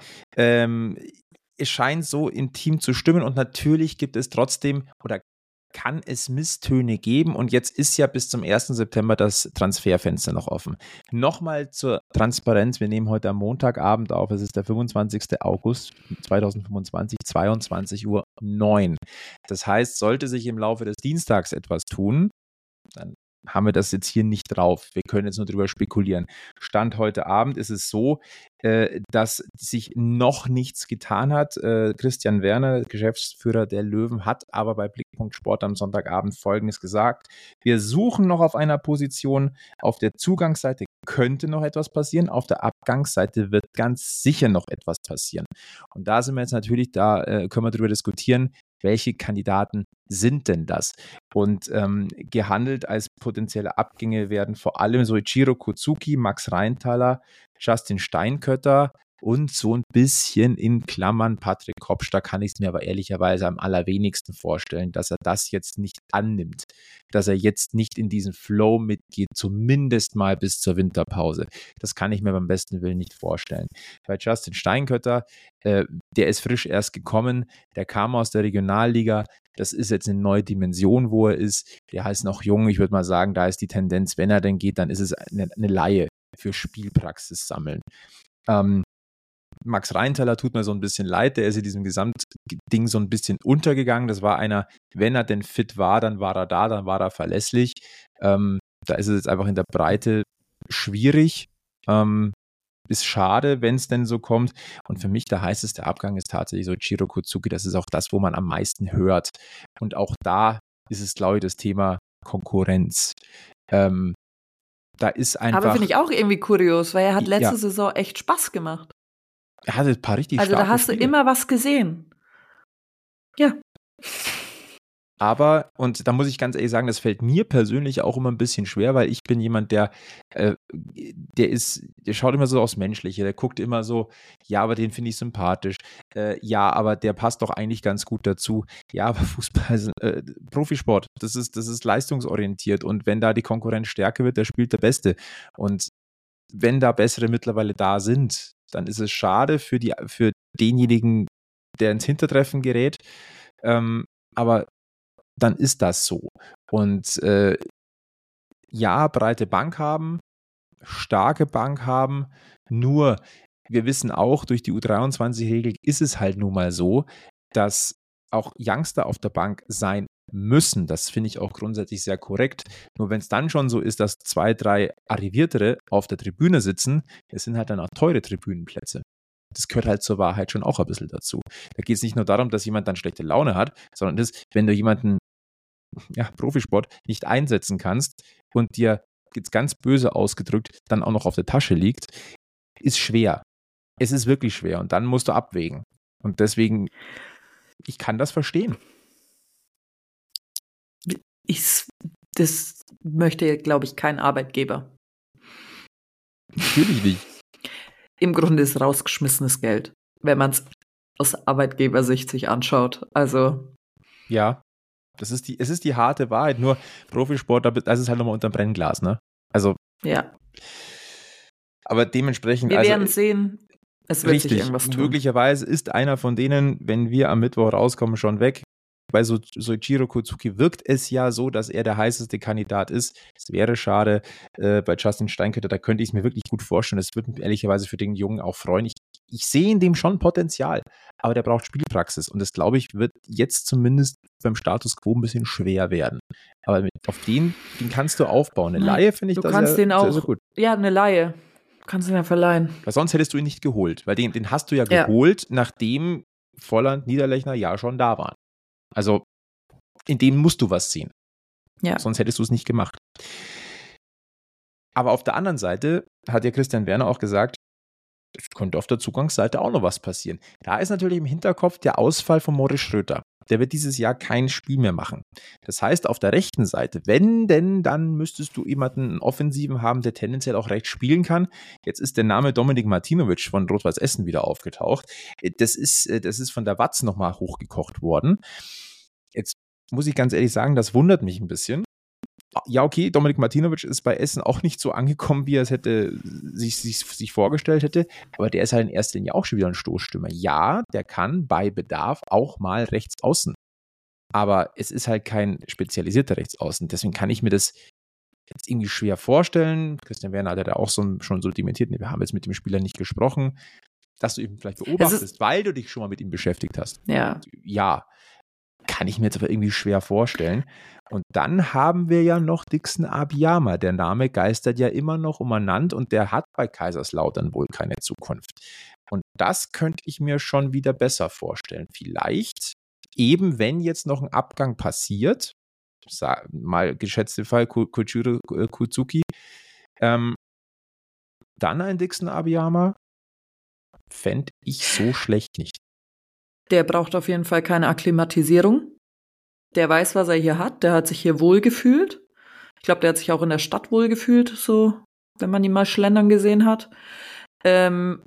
S1: es scheint so im Team zu stimmen und natürlich gibt es trotzdem oder kann es Misstöne geben und jetzt ist ja bis zum 1. September das Transferfenster noch offen. Nochmal zur Transparenz, wir nehmen heute am Montagabend auf, es ist der 25. August 2025, 22:09 Uhr. Das heißt, sollte sich im Laufe des Dienstags etwas tun, dann haben wir das jetzt hier nicht drauf. Wir können jetzt nur drüber spekulieren. Stand heute Abend ist es so, dass sich noch nichts getan hat. Christian Werner, Geschäftsführer der Löwen, hat aber bei Blickpunkt Sport am Sonntagabend Folgendes gesagt. Wir suchen noch auf einer Position. Auf der Zugangsseite könnte noch etwas passieren. Auf der Abgangsseite wird ganz sicher noch etwas passieren. Und da sind wir jetzt natürlich, da können wir drüber diskutieren, welche Kandidaten sind denn das? Und gehandelt als potenzielle Abgänge werden vor allem Soichiro Kozuki, Max Reintaler, Justin Steinkötter und so ein bisschen in Klammern Patrick Hopsch. Da kann ich es mir aber ehrlicherweise am allerwenigsten vorstellen, dass er das jetzt nicht annimmt, dass er jetzt nicht in diesen Flow mitgeht, zumindest mal bis zur Winterpause. Das kann ich mir beim besten Willen nicht vorstellen. Bei Justin Steinkötter, der ist frisch erst gekommen, der kam aus der Regionalliga, das ist jetzt eine neue Dimension, wo er ist, der ist noch jung, ich würde mal sagen, da ist die Tendenz, wenn er denn geht, dann ist es eine Laie für Spielpraxis sammeln. Max Reintaler tut mir so ein bisschen leid, der ist in diesem Gesamtding so ein bisschen untergegangen. Das war einer, wenn er denn fit war, dann war er da, dann war er verlässlich. Da ist es jetzt einfach in der Breite schwierig. Ist schade, wenn es denn so kommt. Und für mich der heißeste Abgang ist tatsächlich Soichiro Kozuki. Das ist auch das, wo man am meisten hört. Und auch da ist es, glaube ich, das Thema Konkurrenz. Da ist einfach.
S2: Aber finde ich auch irgendwie kurios, weil er hat letzte Saison echt Spaß gemacht.
S1: Er hatte ein paar richtig
S2: starke Spiele. Also da hast du immer was gesehen. Ja.
S1: Aber, und da muss ich ganz ehrlich sagen, das fällt mir persönlich auch immer ein bisschen schwer, weil ich bin jemand, der schaut immer so aufs Menschliche, der guckt immer so, ja, aber den finde ich sympathisch, ja, aber der passt doch eigentlich ganz gut dazu. Ja, aber Fußball, Profisport, das ist leistungsorientiert und wenn da die Konkurrenz stärker wird, der spielt der Beste. Und wenn da bessere mittlerweile da sind, dann ist es schade für denjenigen, der ins Hintertreffen gerät, aber dann ist das so. Und breite Bank haben, starke Bank haben, nur wir wissen auch, durch die U23-Regel ist es halt nun mal so, dass auch Youngster auf der Bank sein müssen. Das finde ich auch grundsätzlich sehr korrekt. Nur wenn es dann schon so ist, dass 2, 3 Arriviertere auf der Tribüne sitzen, es sind halt dann auch teure Tribünenplätze. Das gehört halt zur Wahrheit schon auch ein bisschen dazu. Da geht es nicht nur darum, dass jemand dann schlechte Laune hat, sondern das, wenn du jemanden, Profisport, nicht einsetzen kannst und dir, jetzt ganz böse ausgedrückt, dann auch noch auf der Tasche liegt, ist schwer. Es ist wirklich schwer und dann musst du abwägen. Und deswegen, ich kann das verstehen.
S2: Das möchte, glaube ich, kein Arbeitgeber.
S1: Natürlich nicht.
S2: Im Grunde ist rausgeschmissenes Geld, wenn man es aus Arbeitgebersicht sich anschaut. Also.
S1: Ja, es ist die harte Wahrheit. Nur Profisport, das ist halt nochmal unterm Brennglas, ne? Also.
S2: Ja.
S1: Aber dementsprechend.
S2: Wir werden sehen. Es wird
S1: richtig,
S2: sich irgendwas tun.
S1: Möglicherweise ist einer von denen, wenn wir am Mittwoch rauskommen, schon weg. Bei Soichiro Kozuki wirkt es ja so, dass er der heißeste Kandidat ist. Es wäre schade. Bei Justin Steinkötter, da könnte ich es mir wirklich gut vorstellen. Es würde mich ehrlicherweise für den Jungen auch freuen. Ich ich sehe in dem schon Potenzial, aber der braucht Spielpraxis und das, glaube ich, wird jetzt zumindest beim Status quo ein bisschen schwer werden. Aber auf den kannst du aufbauen. Eine Leihe finde ich
S2: du
S1: da
S2: kannst den auch,
S1: sehr, sehr gut.
S2: Ja, eine Leihe. Du kannst ihn ja verleihen.
S1: Weil sonst hättest du ihn nicht geholt, weil den hast du ja geholt, nachdem Volland, Niederlechner ja schon da waren. Also in dem musst du was sehen.
S2: Ja.
S1: Sonst hättest du es nicht gemacht. Aber auf der anderen Seite hat ja Christian Werner auch gesagt, es könnte auf der Zugangsseite auch noch was passieren. Da ist natürlich im Hinterkopf der Ausfall von Moritz Schröter. Der wird dieses Jahr kein Spiel mehr machen. Das heißt, auf der rechten Seite, wenn denn, dann müsstest du jemanden einen Offensiven haben, der tendenziell auch rechts spielen kann. Jetzt ist der Name Dominik Martinovic von Rot-Weiß Essen wieder aufgetaucht. Das ist von der Watz nochmal hochgekocht worden. Jetzt muss ich ganz ehrlich sagen, das wundert mich ein bisschen. Ja, okay, Dominik Martinovic ist bei Essen auch nicht so angekommen, wie er es hätte sich vorgestellt hätte, aber der ist halt in erster Linie auch schon wieder ein Stoßstürmer. Ja, der kann bei Bedarf auch mal rechts außen, aber es ist halt kein spezialisierter Rechtsaußen, deswegen kann ich mir das jetzt irgendwie schwer vorstellen. Christian Werner hat ja da auch schon so dementiert, wir haben jetzt mit dem Spieler nicht gesprochen, dass du ihn vielleicht beobachtest, weil du dich schon mal mit ihm beschäftigt hast. Ja, kann ich mir jetzt aber irgendwie schwer vorstellen. Und dann haben wir ja noch Dixon Abiyama. Der Name geistert ja immer noch umeinander und der hat bei Kaiserslautern wohl keine Zukunft. Und das könnte ich mir schon wieder besser vorstellen. Vielleicht, eben wenn jetzt noch ein Abgang passiert, mal geschätzte Fall Kujiro Kuzuki, dann ein Dixon Abiyama fände ich so schlecht nicht.
S2: Der braucht auf jeden Fall keine Akklimatisierung. Der weiß, was er hier hat. Der hat sich hier wohlgefühlt. Ich glaube, der hat sich auch in der Stadt wohlgefühlt, so, wenn man ihn mal schlendern gesehen hat. Das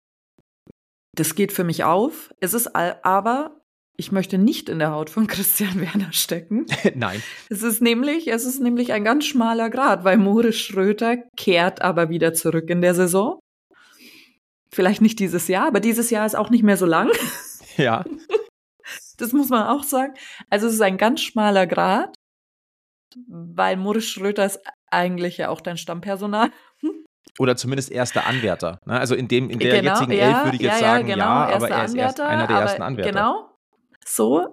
S2: geht für mich auf. Es ist aber, ich möchte nicht in der Haut von Christian Werner stecken.
S1: Nein.
S2: Es ist nämlich ein ganz schmaler Grat, weil Moritz Schröter kehrt aber wieder zurück in der Saison. Vielleicht nicht dieses Jahr, aber dieses Jahr ist auch nicht mehr so lang.
S1: Ja.
S2: Das muss man auch sagen. Also es ist ein ganz schmaler Grat, weil Moritz Schröter ist eigentlich ja auch dein Stammpersonal.
S1: Oder zumindest erster Anwärter. Also in der jetzigen Elf würde ich jetzt sagen,
S2: genau,
S1: aber er ist einer der ersten Anwärter.
S2: Genau, so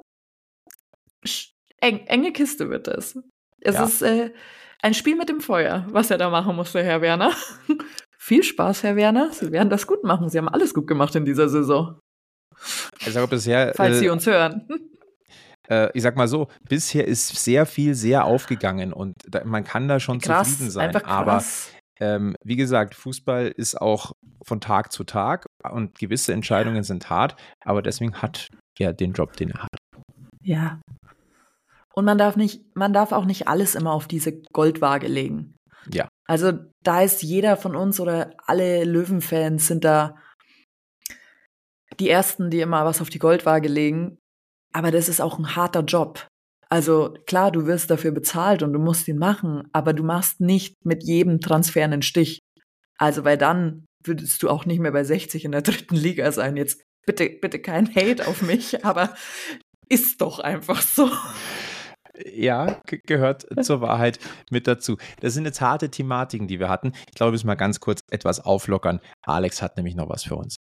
S2: enge Kiste wird es. Es ist ein Spiel mit dem Feuer, was er da machen musste, Herr Werner. Viel Spaß, Herr Werner. Sie werden das gut machen. Sie haben alles gut gemacht in dieser Saison.
S1: Ich sage bisher,
S2: falls Sie uns hören.
S1: Ich sag mal so, bisher ist sehr viel sehr aufgegangen und man kann da schon zufrieden sein. Aber wie gesagt, Fußball ist auch von Tag zu Tag und gewisse Entscheidungen sind hart, aber deswegen hat er den Job, den er hat.
S2: Ja. Und man darf auch nicht alles immer auf diese Goldwaage legen.
S1: Ja.
S2: Also da ist jeder von uns oder alle Löwenfans sind da die Ersten, die immer was auf die Goldwaage legen. Aber das ist auch ein harter Job. Also klar, du wirst dafür bezahlt und du musst ihn machen, aber du machst nicht mit jedem Transfer einen Stich. Also weil dann würdest du auch nicht mehr bei 60 in der 3. Liga sein. Jetzt bitte kein Hate auf mich, aber ist doch einfach so.
S1: Ja, gehört zur Wahrheit mit dazu. Das sind jetzt harte Thematiken, die wir hatten. Ich glaube, wir müssen mal ganz kurz etwas auflockern. Alex hat nämlich noch was für uns.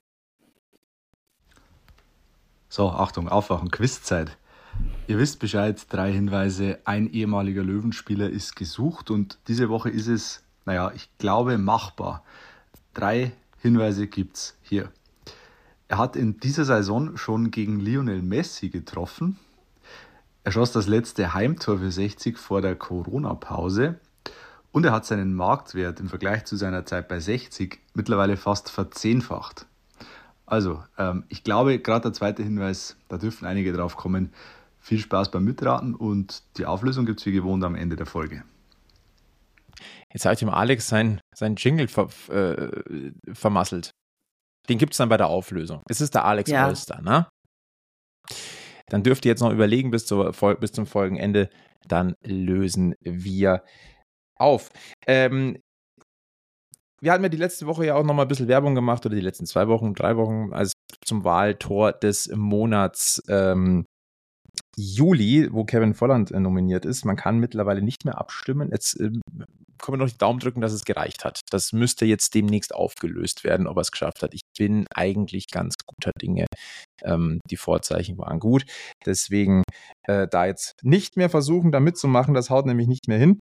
S5: So, Achtung, aufwachen, Quizzeit. Ihr wisst Bescheid, 3 Hinweise, ein ehemaliger Löwenspieler ist gesucht und diese Woche ist es, ich glaube, machbar. 3 Hinweise gibt's hier. Er hat in dieser Saison schon gegen Lionel Messi getroffen. Er schoss das letzte Heimtor für 60 vor der Corona-Pause und er hat seinen Marktwert im Vergleich zu seiner Zeit bei 60 mittlerweile fast verzehnfacht. Also, ich glaube, gerade der zweite Hinweis, da dürfen einige drauf kommen. Viel Spaß beim Mitraten und die Auflösung gibt es wie gewohnt am Ende der Folge.
S1: Jetzt habe ich dem Alex sein Jingle vermasselt. Den gibt es dann bei der Auflösung. Es ist der Alex Polster, ne? Dann dürft ihr jetzt noch überlegen bis zum Folgenende, dann lösen wir auf. Wir hatten ja die letzte Woche ja auch noch mal ein bisschen Werbung gemacht, oder die letzten 2 Wochen, 3 Wochen, also zum Wahltor des Monats Juli, wo Kevin Volland nominiert ist. Man kann mittlerweile nicht mehr abstimmen. Jetzt können wir noch die Daumen drücken, dass es gereicht hat. Das müsste jetzt demnächst aufgelöst werden, ob er es geschafft hat. Ich bin eigentlich ganz guter Dinge. Die Vorzeichen waren gut. Deswegen da jetzt nicht mehr versuchen, da mitzumachen. Das haut nämlich nicht mehr hin.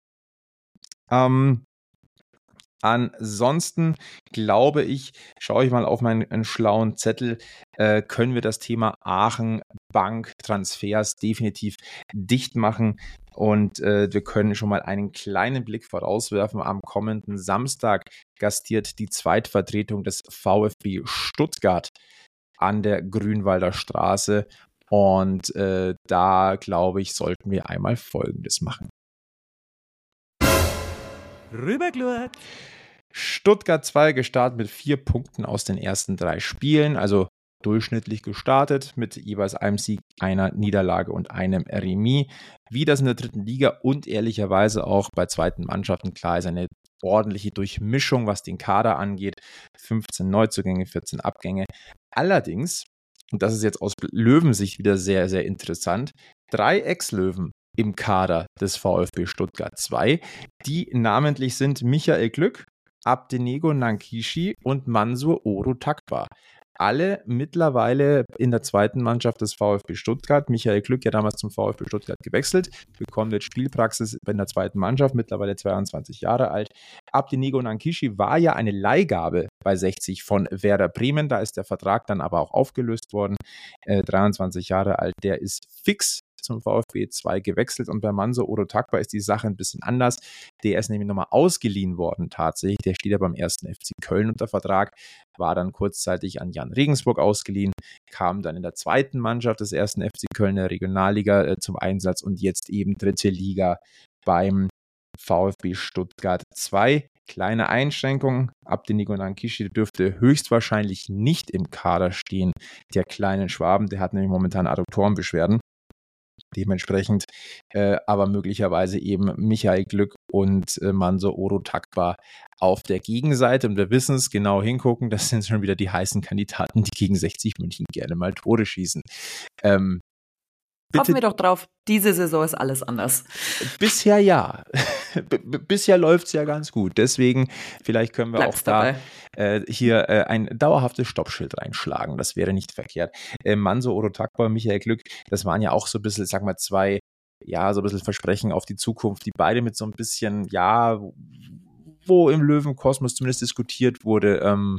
S1: Ansonsten glaube ich, schaue ich mal auf meinen schlauen Zettel, können wir das Thema Aachen Bank Transfers definitiv dicht machen und wir können schon mal einen kleinen Blick vorauswerfen. Am kommenden Samstag gastiert die Zweitvertretung des VfB Stuttgart an der Grünwalder Straße und da glaube ich, sollten wir einmal Folgendes machen.
S3: Rüberglurt.
S1: Stuttgart 2 gestartet mit 4 Punkten aus den ersten 3 Spielen, also durchschnittlich gestartet mit jeweils einem Sieg, einer Niederlage und einem Remis. Wie das in der 3. Liga und ehrlicherweise auch bei zweiten Mannschaften klar ist, eine ordentliche Durchmischung, was den Kader angeht. 15 Neuzugänge, 14 Abgänge. Allerdings, und das ist jetzt aus Löwensicht wieder sehr, sehr interessant, 3 Ex-Löwen im Kader des VfB Stuttgart 2, die namentlich sind Michael Glück, Abdenego Nankishi und Mansur Oro Takba. Alle mittlerweile in der zweiten Mannschaft des VfB Stuttgart. Michael Glück ja damals zum VfB Stuttgart gewechselt, bekommt jetzt Spielpraxis in der zweiten Mannschaft, mittlerweile 22 Jahre alt. Abdenego Nankishi war ja eine Leihgabe bei 60 von Werder Bremen, da ist der Vertrag dann aber auch aufgelöst worden. 23 Jahre alt, der ist fix zum VfB 2 gewechselt und bei Mansur Oro Takba ist die Sache ein bisschen anders. Der ist nämlich nochmal ausgeliehen worden tatsächlich. Der steht ja beim 1. FC Köln unter Vertrag, war dann kurzzeitig an Jan Regensburg ausgeliehen, kam dann in der zweiten Mannschaft des 1. FC Köln der Regionalliga zum Einsatz und jetzt eben 3. Liga beim VfB Stuttgart 2. Kleine Einschränkung, Abdenego Nankishi dürfte höchstwahrscheinlich nicht im Kader stehen, der kleinen Schwaben, der hat nämlich momentan Adduktorenbeschwerden. Dementsprechend aber möglicherweise eben Michael Glück und Mansur Oro Takba auf der Gegenseite. Und wir wissen es, genau hingucken, das sind schon wieder die heißen Kandidaten, die gegen 60 München gerne mal Tore schießen.
S2: Hoffen wir doch drauf, diese Saison ist alles anders.
S1: Bisher ja. Bisher läuft es ja ganz gut. Deswegen, vielleicht können wir
S2: Bleib's
S1: auch da hier ein dauerhaftes Stoppschild reinschlagen. Das wäre nicht verkehrt. Mansur Oro Takba, Michael Glück, das waren ja auch so ein bisschen, sag mal, 2, ja, so ein bisschen Versprechen auf die Zukunft, die beide mit so ein bisschen, ja, wo im Löwenkosmos zumindest diskutiert wurde,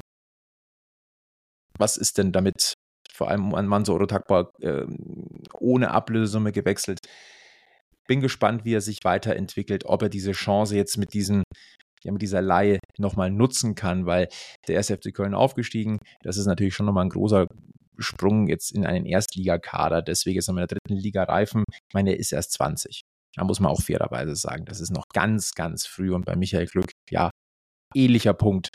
S1: was ist denn damit? Vor allem an Mansur Oro Takba ohne Ablösesumme gewechselt. Bin gespannt, wie er sich weiterentwickelt, ob er diese Chance jetzt mit dieser Leihe nochmal nutzen kann, weil der 1. FC Köln aufgestiegen, das ist natürlich schon nochmal ein großer Sprung jetzt in einen Erstligakader, deswegen ist er in der 3. Liga reifen. Ich meine, er ist erst 20. Da muss man auch fairerweise sagen, das ist noch ganz, ganz früh und bei Michael Glück, ja, ähnlicher Punkt,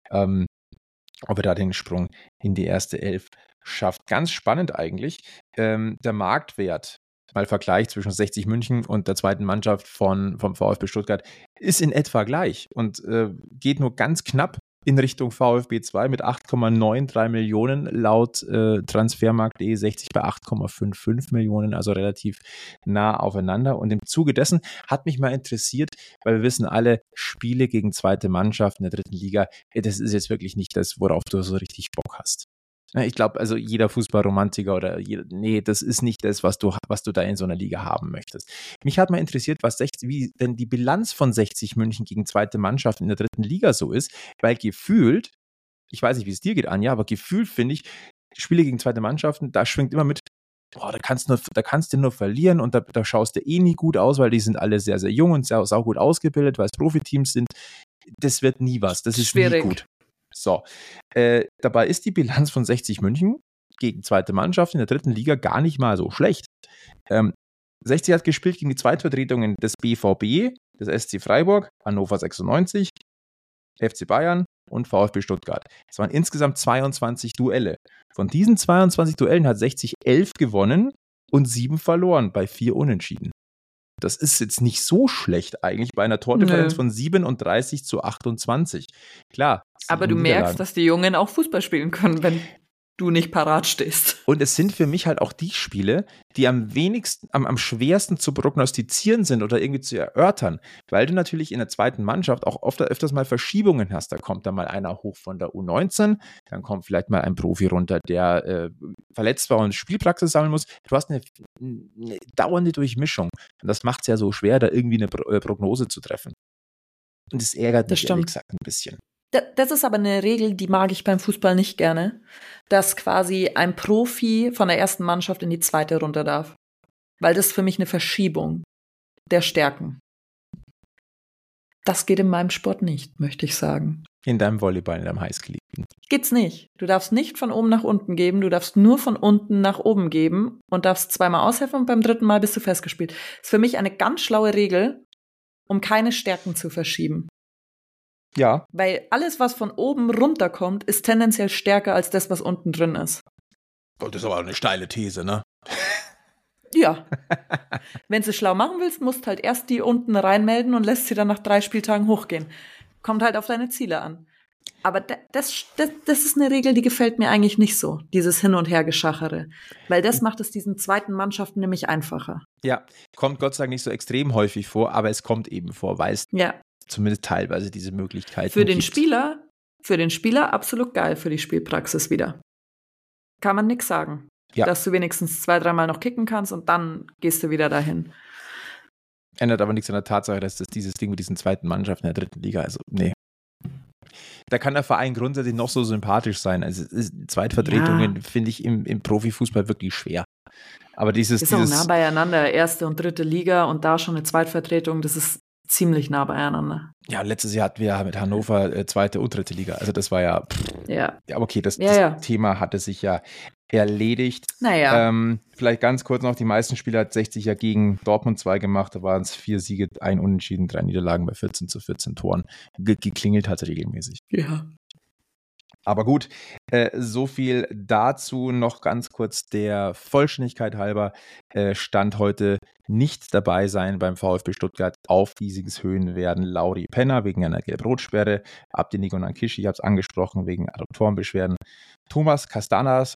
S1: ob er da den Sprung in die erste Elf schafft. Ganz spannend eigentlich, der Marktwert, mal Vergleich zwischen 60 München und der zweiten Mannschaft vom VfB Stuttgart, ist in etwa gleich und geht nur ganz knapp in Richtung VfB 2 mit 8,93 Millionen laut Transfermarkt.de, 60 bei 8,55 Millionen, also relativ nah aufeinander. Und im Zuge dessen hat mich mal interessiert, weil wir wissen alle, Spiele gegen zweite Mannschaften in der 3. Liga, das ist jetzt wirklich nicht das, worauf du so richtig Bock hast. Ich glaube, also jeder Fußballromantiker das ist nicht das, was du da in so einer Liga haben möchtest. Mich hat mal interessiert, wie denn die Bilanz von 60 München gegen zweite Mannschaften in der 3. Liga so ist, weil gefühlt, ich weiß nicht, wie es dir geht, Anja, aber gefühlt finde ich, Spiele gegen zweite Mannschaften, da schwingt immer mit, da kannst du nur verlieren und da schaust du nie gut aus, weil die sind alle sehr, sehr jung und sehr gut ausgebildet, weil es Profiteams sind. Das wird nie was, das ist schwierig. Nie gut. So, dabei ist die Bilanz von 60 München gegen zweite Mannschaft in der 3. Liga gar nicht mal so schlecht. 60 hat gespielt gegen die Zweitvertretungen des BVB, des SC Freiburg, Hannover 96, FC Bayern und VfB Stuttgart. Es waren insgesamt 22 Duelle. Von diesen 22 Duellen hat 60 11 gewonnen und 7 verloren bei 4 Unentschieden. Das ist jetzt nicht so schlecht eigentlich bei einer Tordifferenz von 37 zu 28. Klar.
S2: Aber du merkst, dass die Jungen auch Fußball spielen können, wenn du nicht parat stehst.
S1: Und es sind für mich halt auch die Spiele, die am wenigsten, am schwersten zu prognostizieren sind oder irgendwie zu erörtern, weil du natürlich in der zweiten Mannschaft auch öfters mal Verschiebungen hast. Da kommt dann mal einer hoch von der U19, dann kommt vielleicht mal ein Profi runter, der verletzt war und Spielpraxis sammeln muss. Du hast eine dauernde Durchmischung. Und das macht es ja so schwer, da irgendwie eine Prognose zu treffen. Und das ärgert mich ehrlich gesagt ein bisschen.
S2: Das ist aber eine Regel, die mag ich beim Fußball nicht gerne, dass quasi ein Profi von der ersten Mannschaft in die zweite runter darf. Weil das ist für mich eine Verschiebung der Stärken. Das geht in meinem Sport nicht, möchte ich sagen.
S1: In deinem Volleyball, in deinem heißgeliebten.
S2: Geht's nicht. Du darfst nicht von oben nach unten geben, du darfst nur von unten nach oben geben und darfst zweimal aushelfen und beim dritten Mal bist du festgespielt. Das ist für mich eine ganz schlaue Regel, um keine Stärken zu verschieben.
S1: Ja.
S2: Weil alles, was von oben runterkommt, ist tendenziell stärker als das, was unten drin ist.
S1: Das ist aber eine steile These, ne?
S2: Ja. Wenn du es schlau machen willst, musst halt erst die unten reinmelden und lässt sie dann nach 3 Spieltagen hochgehen. Kommt halt auf deine Ziele an. Aber das ist eine Regel, die gefällt mir eigentlich nicht so, dieses Hin- und Hergeschachere. Weil das macht es diesen zweiten Mannschaften nämlich einfacher.
S1: Ja, kommt Gott sei Dank nicht so extrem häufig vor, aber es kommt eben vor, weil es zumindest teilweise diese Möglichkeit
S2: für den Spieler absolut geil für die Spielpraxis wieder. Kann man nix sagen. Ja. Dass du wenigstens 2-3 Mal noch kicken kannst und dann gehst du wieder dahin.
S1: Ändert aber nichts an der Tatsache, dass das dieses Ding mit diesen zweiten Mannschaften in der dritten Liga, also nee. Da kann der Verein grundsätzlich noch so sympathisch sein. Also Zweitvertretungen finde ich im Profifußball wirklich schwer. Aber ist
S2: auch nah beieinander, erste und dritte Liga und da schon eine Zweitvertretung, das ist ziemlich nah beieinander.
S1: Ja, letztes Jahr hatten wir mit Hannover zweite und dritte Liga. Also das war ja. Ja, aber okay, das Thema hatte sich ja erledigt.
S2: Naja.
S1: Vielleicht ganz kurz noch, die meisten Spiele hat 60 ja gegen Dortmund 2 gemacht, da waren es 4 Siege, 1 Unentschieden, 3 Niederlagen bei 14-14 Toren. Geklingelt hat es regelmäßig.
S2: Ja.
S1: Aber gut, so viel dazu. Noch ganz kurz der Vollständigkeit halber. Stand heute nicht dabei sein beim VfB Stuttgart. Auf Giesingshöhen werden Lauri Penner wegen einer Gelb-Rot-Sperre, Abdenico Nankishi, ich habe es angesprochen, wegen Adduktorenbeschwerden, Thomas Castanaras,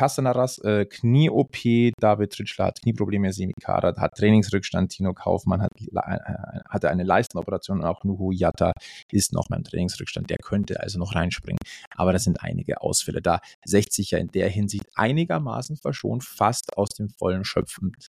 S1: Knie-OP, David Tritschler hat Knieprobleme, Semi Karat hat Trainingsrückstand, Tino Kaufmann hatte eine Leistenoperation und auch Nuhu Yatta ist noch beim Trainingsrückstand, der könnte also noch reinspringen, aber das sind einige Ausfälle da. 60 ja in der Hinsicht einigermaßen verschont, fast aus dem Vollen schöpfend.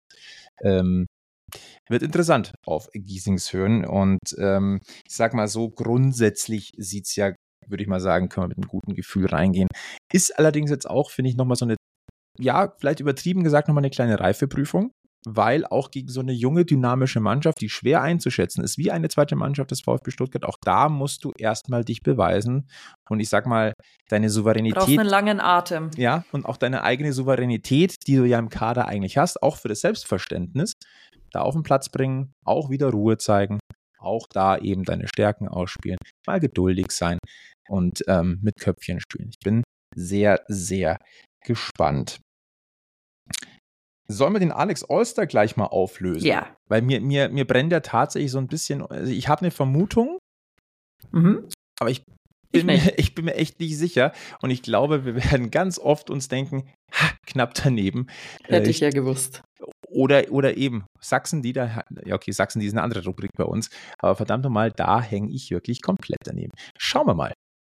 S1: Wird interessant auf Giesingshöhen und ich sag mal so, grundsätzlich sieht es ja, würde ich mal sagen, können wir mit einem guten Gefühl reingehen. Ist allerdings jetzt auch, finde ich, nochmal so eine, ja, vielleicht übertrieben gesagt, nochmal eine kleine Reifeprüfung, weil auch gegen so eine junge, dynamische Mannschaft, die schwer einzuschätzen ist, wie eine zweite Mannschaft des VfB Stuttgart, auch da musst du erstmal dich beweisen und ich sag mal, deine Souveränität. Du brauchst
S2: einen langen Atem.
S1: Ja, und auch deine eigene Souveränität, die du ja im Kader eigentlich hast, auch für das Selbstverständnis, da auf den Platz bringen, auch wieder Ruhe zeigen, auch da eben deine Stärken ausspielen, mal geduldig sein und mit Köpfchen spielen. Ich bin sehr, sehr gespannt. Sollen wir den Alex Allstar gleich mal auflösen?
S2: Ja.
S1: Weil mir brennt ja tatsächlich so ein bisschen, also ich habe eine Vermutung, aber ich bin mir echt nicht sicher und ich glaube, wir werden ganz oft uns denken, knapp daneben.
S2: Hätte ich ja gewusst.
S1: Oder eben Sachsen, die Sachsen, die ist eine andere Rubrik bei uns, aber verdammt nochmal, da hänge ich wirklich komplett daneben. Schauen wir mal.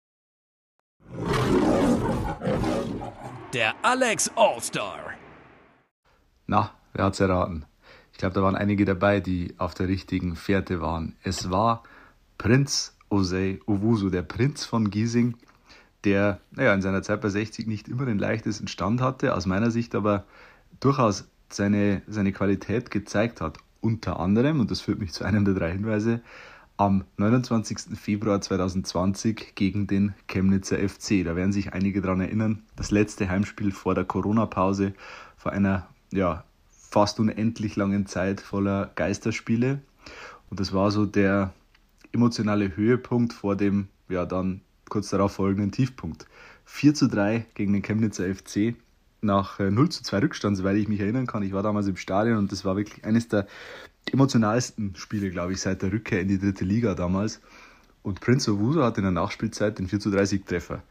S3: Der Alex Allstar.
S5: Na, wer hat's erraten? Ich glaube, da waren einige dabei, die auf der richtigen Fährte waren. Es war Prince Osei Owusu, der Prinz von Giesing, der in seiner Zeit bei 60 nicht immer den leichtesten Stand hatte, aus meiner Sicht aber durchaus seine Qualität gezeigt hat. Unter anderem, und das führt mich zu einem der 3 Hinweise, am 29. Februar 2020 gegen den Chemnitzer FC. Da werden sich einige daran erinnern, das letzte Heimspiel vor der Corona-Pause, vor einer fast unendlich langen Zeit voller Geisterspiele. Und das war so der emotionale Höhepunkt vor dem dann kurz darauf folgenden Tiefpunkt. 4:3 gegen den Chemnitzer FC nach 0:2 Rückstand, soweit ich mich erinnern kann. Ich war damals im Stadion und das war wirklich eines der emotionalsten Spiele, glaube ich, seit der Rückkehr in die dritte Liga damals. Und Prince Owusu hat in der Nachspielzeit den 4:3 Siegtreffer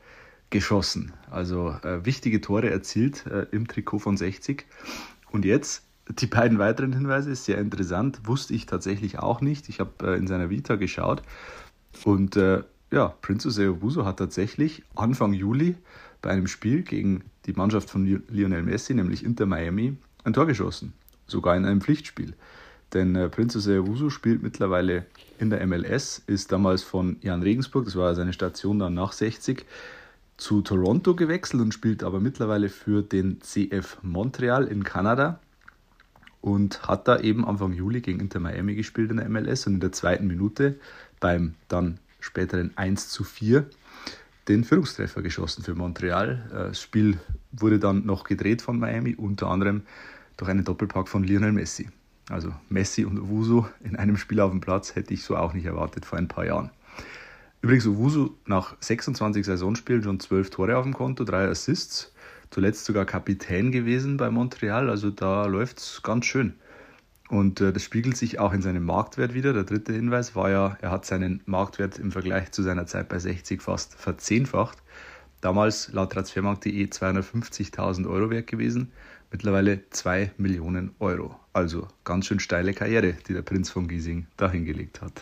S5: geschossen. Also wichtige Tore erzielt im Trikot von 60. Und jetzt die beiden weiteren Hinweise, ist sehr interessant, wusste ich tatsächlich auch nicht. Ich habe in seiner Vita geschaut und Prince Owusu hat tatsächlich Anfang Juli bei einem Spiel gegen die Mannschaft von Lionel Messi, nämlich Inter Miami, ein Tor geschossen. Sogar in einem Pflichtspiel. Denn Prince Owusu spielt mittlerweile in der MLS, ist damals von Jan Regensburg, das war seine Station dann nach 60, zu Toronto gewechselt und spielt aber mittlerweile für den CF Montreal in Kanada und hat da eben Anfang Juli gegen Inter Miami gespielt in der MLS und in der 2. Minute beim dann späteren 1:4 den Führungstreffer geschossen für Montreal. Das Spiel wurde dann noch gedreht von Miami, unter anderem durch einen Doppelpack von Lionel Messi. Also Messi und Owusu in einem Spiel auf dem Platz hätte ich so auch nicht erwartet vor ein paar Jahren. Übrigens Owusu nach 26 Saisonspielen schon 12 Tore auf dem Konto, 3 Assists, zuletzt sogar Kapitän gewesen bei Montreal, also da läuft es ganz schön. Und das spiegelt sich auch in seinem Marktwert wieder. Der dritte Hinweis war ja, er hat seinen Marktwert im Vergleich zu seiner Zeit bei 60 fast verzehnfacht. Damals laut Transfermarkt.de 250.000 Euro wert gewesen, mittlerweile 2 Millionen Euro. Also ganz schön steile Karriere, die der Prinz von Giesing da hingelegt hat.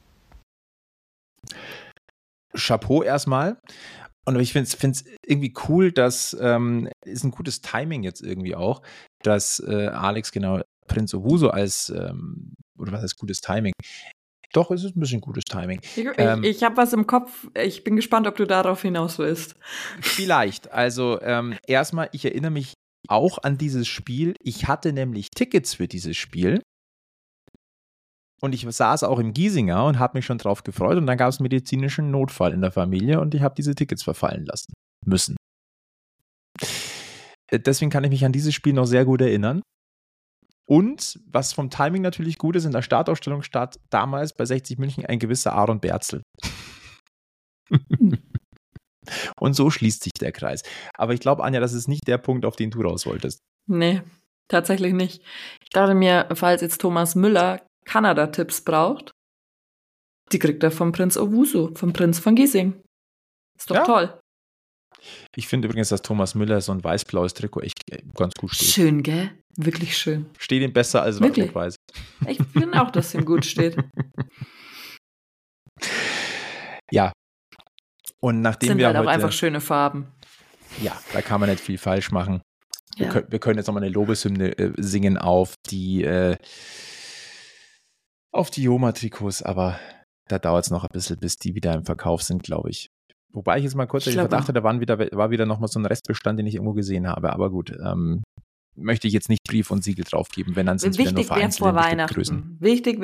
S1: Chapeau erstmal. Und ich finde es irgendwie cool, dass ist ein gutes Timing jetzt irgendwie auch, dass Alex genau Prince Owusu als, oder was heißt gutes Timing? Doch, es ist ein bisschen gutes Timing.
S2: Ich habe was im Kopf. Ich bin gespannt, ob du darauf hinaus willst.
S1: Vielleicht. Also erstmal, ich erinnere mich auch an dieses Spiel. Ich hatte nämlich Tickets für dieses Spiel. Und ich saß auch im Giesinger und habe mich schon drauf gefreut. Und dann gab es einen medizinischen Notfall in der Familie und ich habe diese Tickets verfallen lassen müssen. Deswegen kann ich mich an dieses Spiel noch sehr gut erinnern. Und was vom Timing natürlich gut ist, in der Startaufstellung stand damals bei 60 München ein gewisser Aaron Berzel. Und so schließt sich der Kreis. Aber ich glaube, Anja, das ist nicht der Punkt, auf den du raus wolltest.
S2: Nee, tatsächlich nicht. Ich dachte mir, falls jetzt Thomas Müller Kanada-Tipps braucht, die kriegt er vom Prinz Owusu, vom Prinz von Giesing. Ist doch toll.
S1: Ich finde übrigens, dass Thomas Müller so ein weiß-blaues Trikot echt ganz gut steht.
S2: Schön, gell? Wirklich schön.
S1: Steht ihm besser als
S2: rot-weiß. Ich finde auch, dass ihm gut steht.
S1: Ja. Und nachdem
S2: sind
S1: wir
S2: halt
S1: heute,
S2: auch einfach schöne Farben.
S1: Ja, da kann man nicht viel falsch machen.
S2: Ja.
S1: Wir können jetzt nochmal eine Lobeshymne singen auf die Joma-Trikots, aber da dauert es noch ein bisschen, bis die wieder im Verkauf sind, glaube ich. Wobei ich jetzt mal kurz den Verdacht hatte, da war wieder nochmal so ein Restbestand, den ich irgendwo gesehen habe. Aber gut, möchte ich jetzt nicht Brief und Siegel drauf geben, wenn dann sind es wieder nur vereinzelte Größen.
S2: Wichtig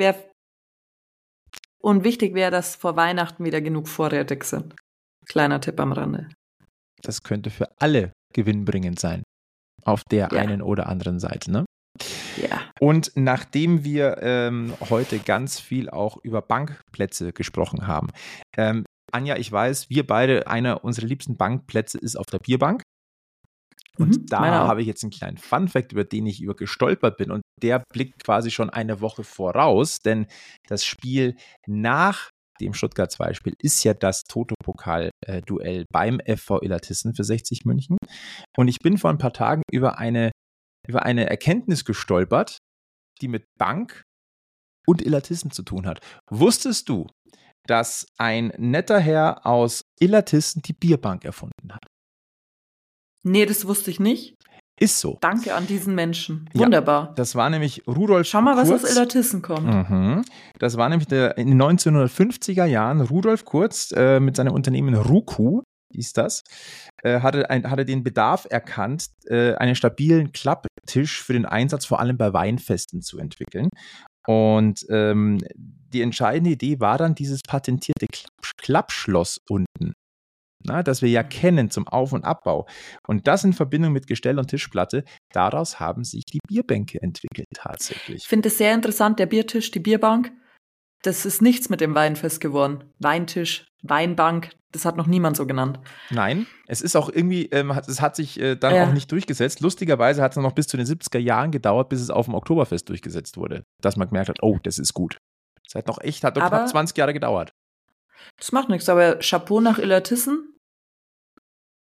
S2: wäre, dass vor Weihnachten wieder genug vorrätig sind. Kleiner Tipp am Rande.
S1: Das könnte für alle gewinnbringend sein. Auf der einen oder anderen Seite, ne?
S2: Ja.
S1: Und nachdem wir heute ganz viel auch über Bankplätze gesprochen haben, Anja, ich weiß, wir beide, einer unserer liebsten Bankplätze ist auf der Bierbank. Und da habe ich jetzt einen kleinen Funfact, über den ich gestolpert bin. Und der blickt quasi schon eine Woche voraus, denn das Spiel nach dem Stuttgart 2-Spiel ist ja das Toto-Pokal-Duell beim FV Illertissen für 60 München. Und ich bin vor ein paar Tagen über eine Erkenntnis gestolpert, die mit Bank und Illertissen zu tun hat. Wusstest du, dass ein netter Herr aus Illertissen die Bierbank erfunden hat?
S2: Nee, das wusste ich nicht.
S1: Ist so.
S2: Danke an diesen Menschen. Wunderbar.
S1: Ja, das war nämlich Rudolf
S2: Schau mal,
S1: Kurz.
S2: Was aus Illertissen kommt.
S1: Mhm. Das war nämlich in den 1950er Jahren Rudolf Kurz mit seinem Unternehmen Ruku, hieß das, hatte den Bedarf erkannt, einen stabilen Klapptisch für den Einsatz vor allem bei Weinfesten zu entwickeln. Und die entscheidende Idee war dann dieses patentierte Klappschloss unten, das wir ja kennen zum Auf- und Abbau. Und das in Verbindung mit Gestell und Tischplatte, daraus haben sich die Bierbänke entwickelt tatsächlich.
S2: Ich finde es sehr interessant, der Biertisch, die Bierbank, das ist nichts mit dem Weinfest geworden. Weintisch, Weinbank, das hat noch niemand so genannt.
S1: Nein, es ist auch irgendwie, es hat sich dann auch nicht durchgesetzt. Lustigerweise hat es noch bis zu den 70er Jahren gedauert, bis es auf dem Oktoberfest durchgesetzt wurde. Dass man gemerkt hat, oh, das ist gut. Das hat doch knapp 20 Jahre gedauert.
S2: Das macht nichts, aber Chapeau nach Illertissen.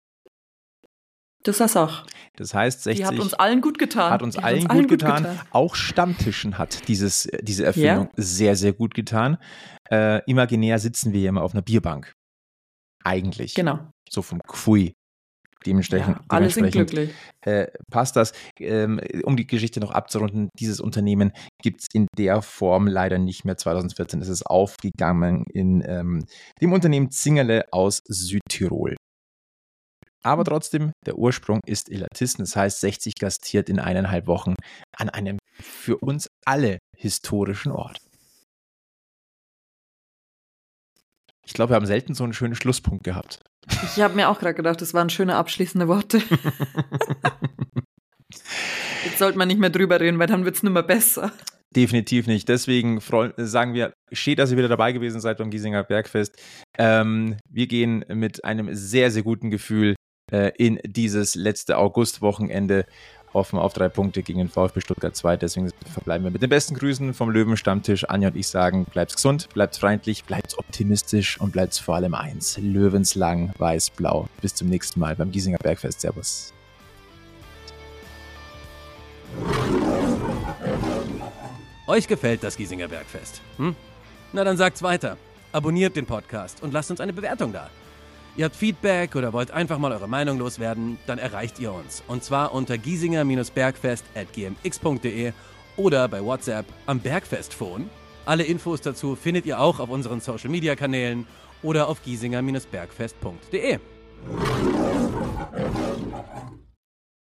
S2: Das ist auch.
S1: Das heißt, 60
S2: Die hat uns allen gut getan.
S1: Hat uns allen gut getan. Auch Stammtischen hat diese Erfindung sehr, sehr gut getan. Imaginär sitzen wir ja immer auf einer Bierbank. Eigentlich.
S2: Genau.
S1: So vom Gefühl. Dementsprechend,
S2: alle sind glücklich.
S1: Passt das. Um die Geschichte noch abzurunden, dieses Unternehmen gibt es in der Form leider nicht mehr. 2014 ist es aufgegangen in dem Unternehmen Zingerle aus Südtirol. Aber trotzdem, der Ursprung ist Illertissen. Das heißt, 60 gastiert in 1,5 Wochen an einem für uns alle historischen Ort. Ich glaube, wir haben selten so einen schönen Schlusspunkt gehabt.
S2: Ich habe mir auch gerade gedacht, das waren schöne abschließende Worte. Jetzt sollte man nicht mehr drüber reden, weil dann wird es nicht mehr besser.
S1: Definitiv nicht. Deswegen sagen wir, schön, dass ihr wieder dabei gewesen seid beim Giesinger Bergfest. Wir gehen mit einem sehr, sehr guten Gefühl in dieses letzte Augustwochenende. Hoffen auf 3 Punkte gegen den VfB Stuttgart 2. Deswegen verbleiben wir mit den besten Grüßen vom Löwenstammtisch. Anja und ich sagen, bleibt gesund, bleibt freundlich, bleibt optimistisch und bleibt vor allem eins. Löwenslang, weiß-blau. Bis zum nächsten Mal beim Giesinger Bergfest. Servus.
S3: Euch gefällt das Giesinger Bergfest? Na dann sagt's weiter. Abonniert den Podcast und lasst uns eine Bewertung da. Ihr habt Feedback oder wollt einfach mal eure Meinung loswerden, dann erreicht ihr uns. Und zwar unter giesinger-bergfest@gmx.de oder bei WhatsApp am Bergfestphone. Alle Infos dazu findet ihr auch auf unseren Social-Media-Kanälen oder auf giesinger-bergfest.de.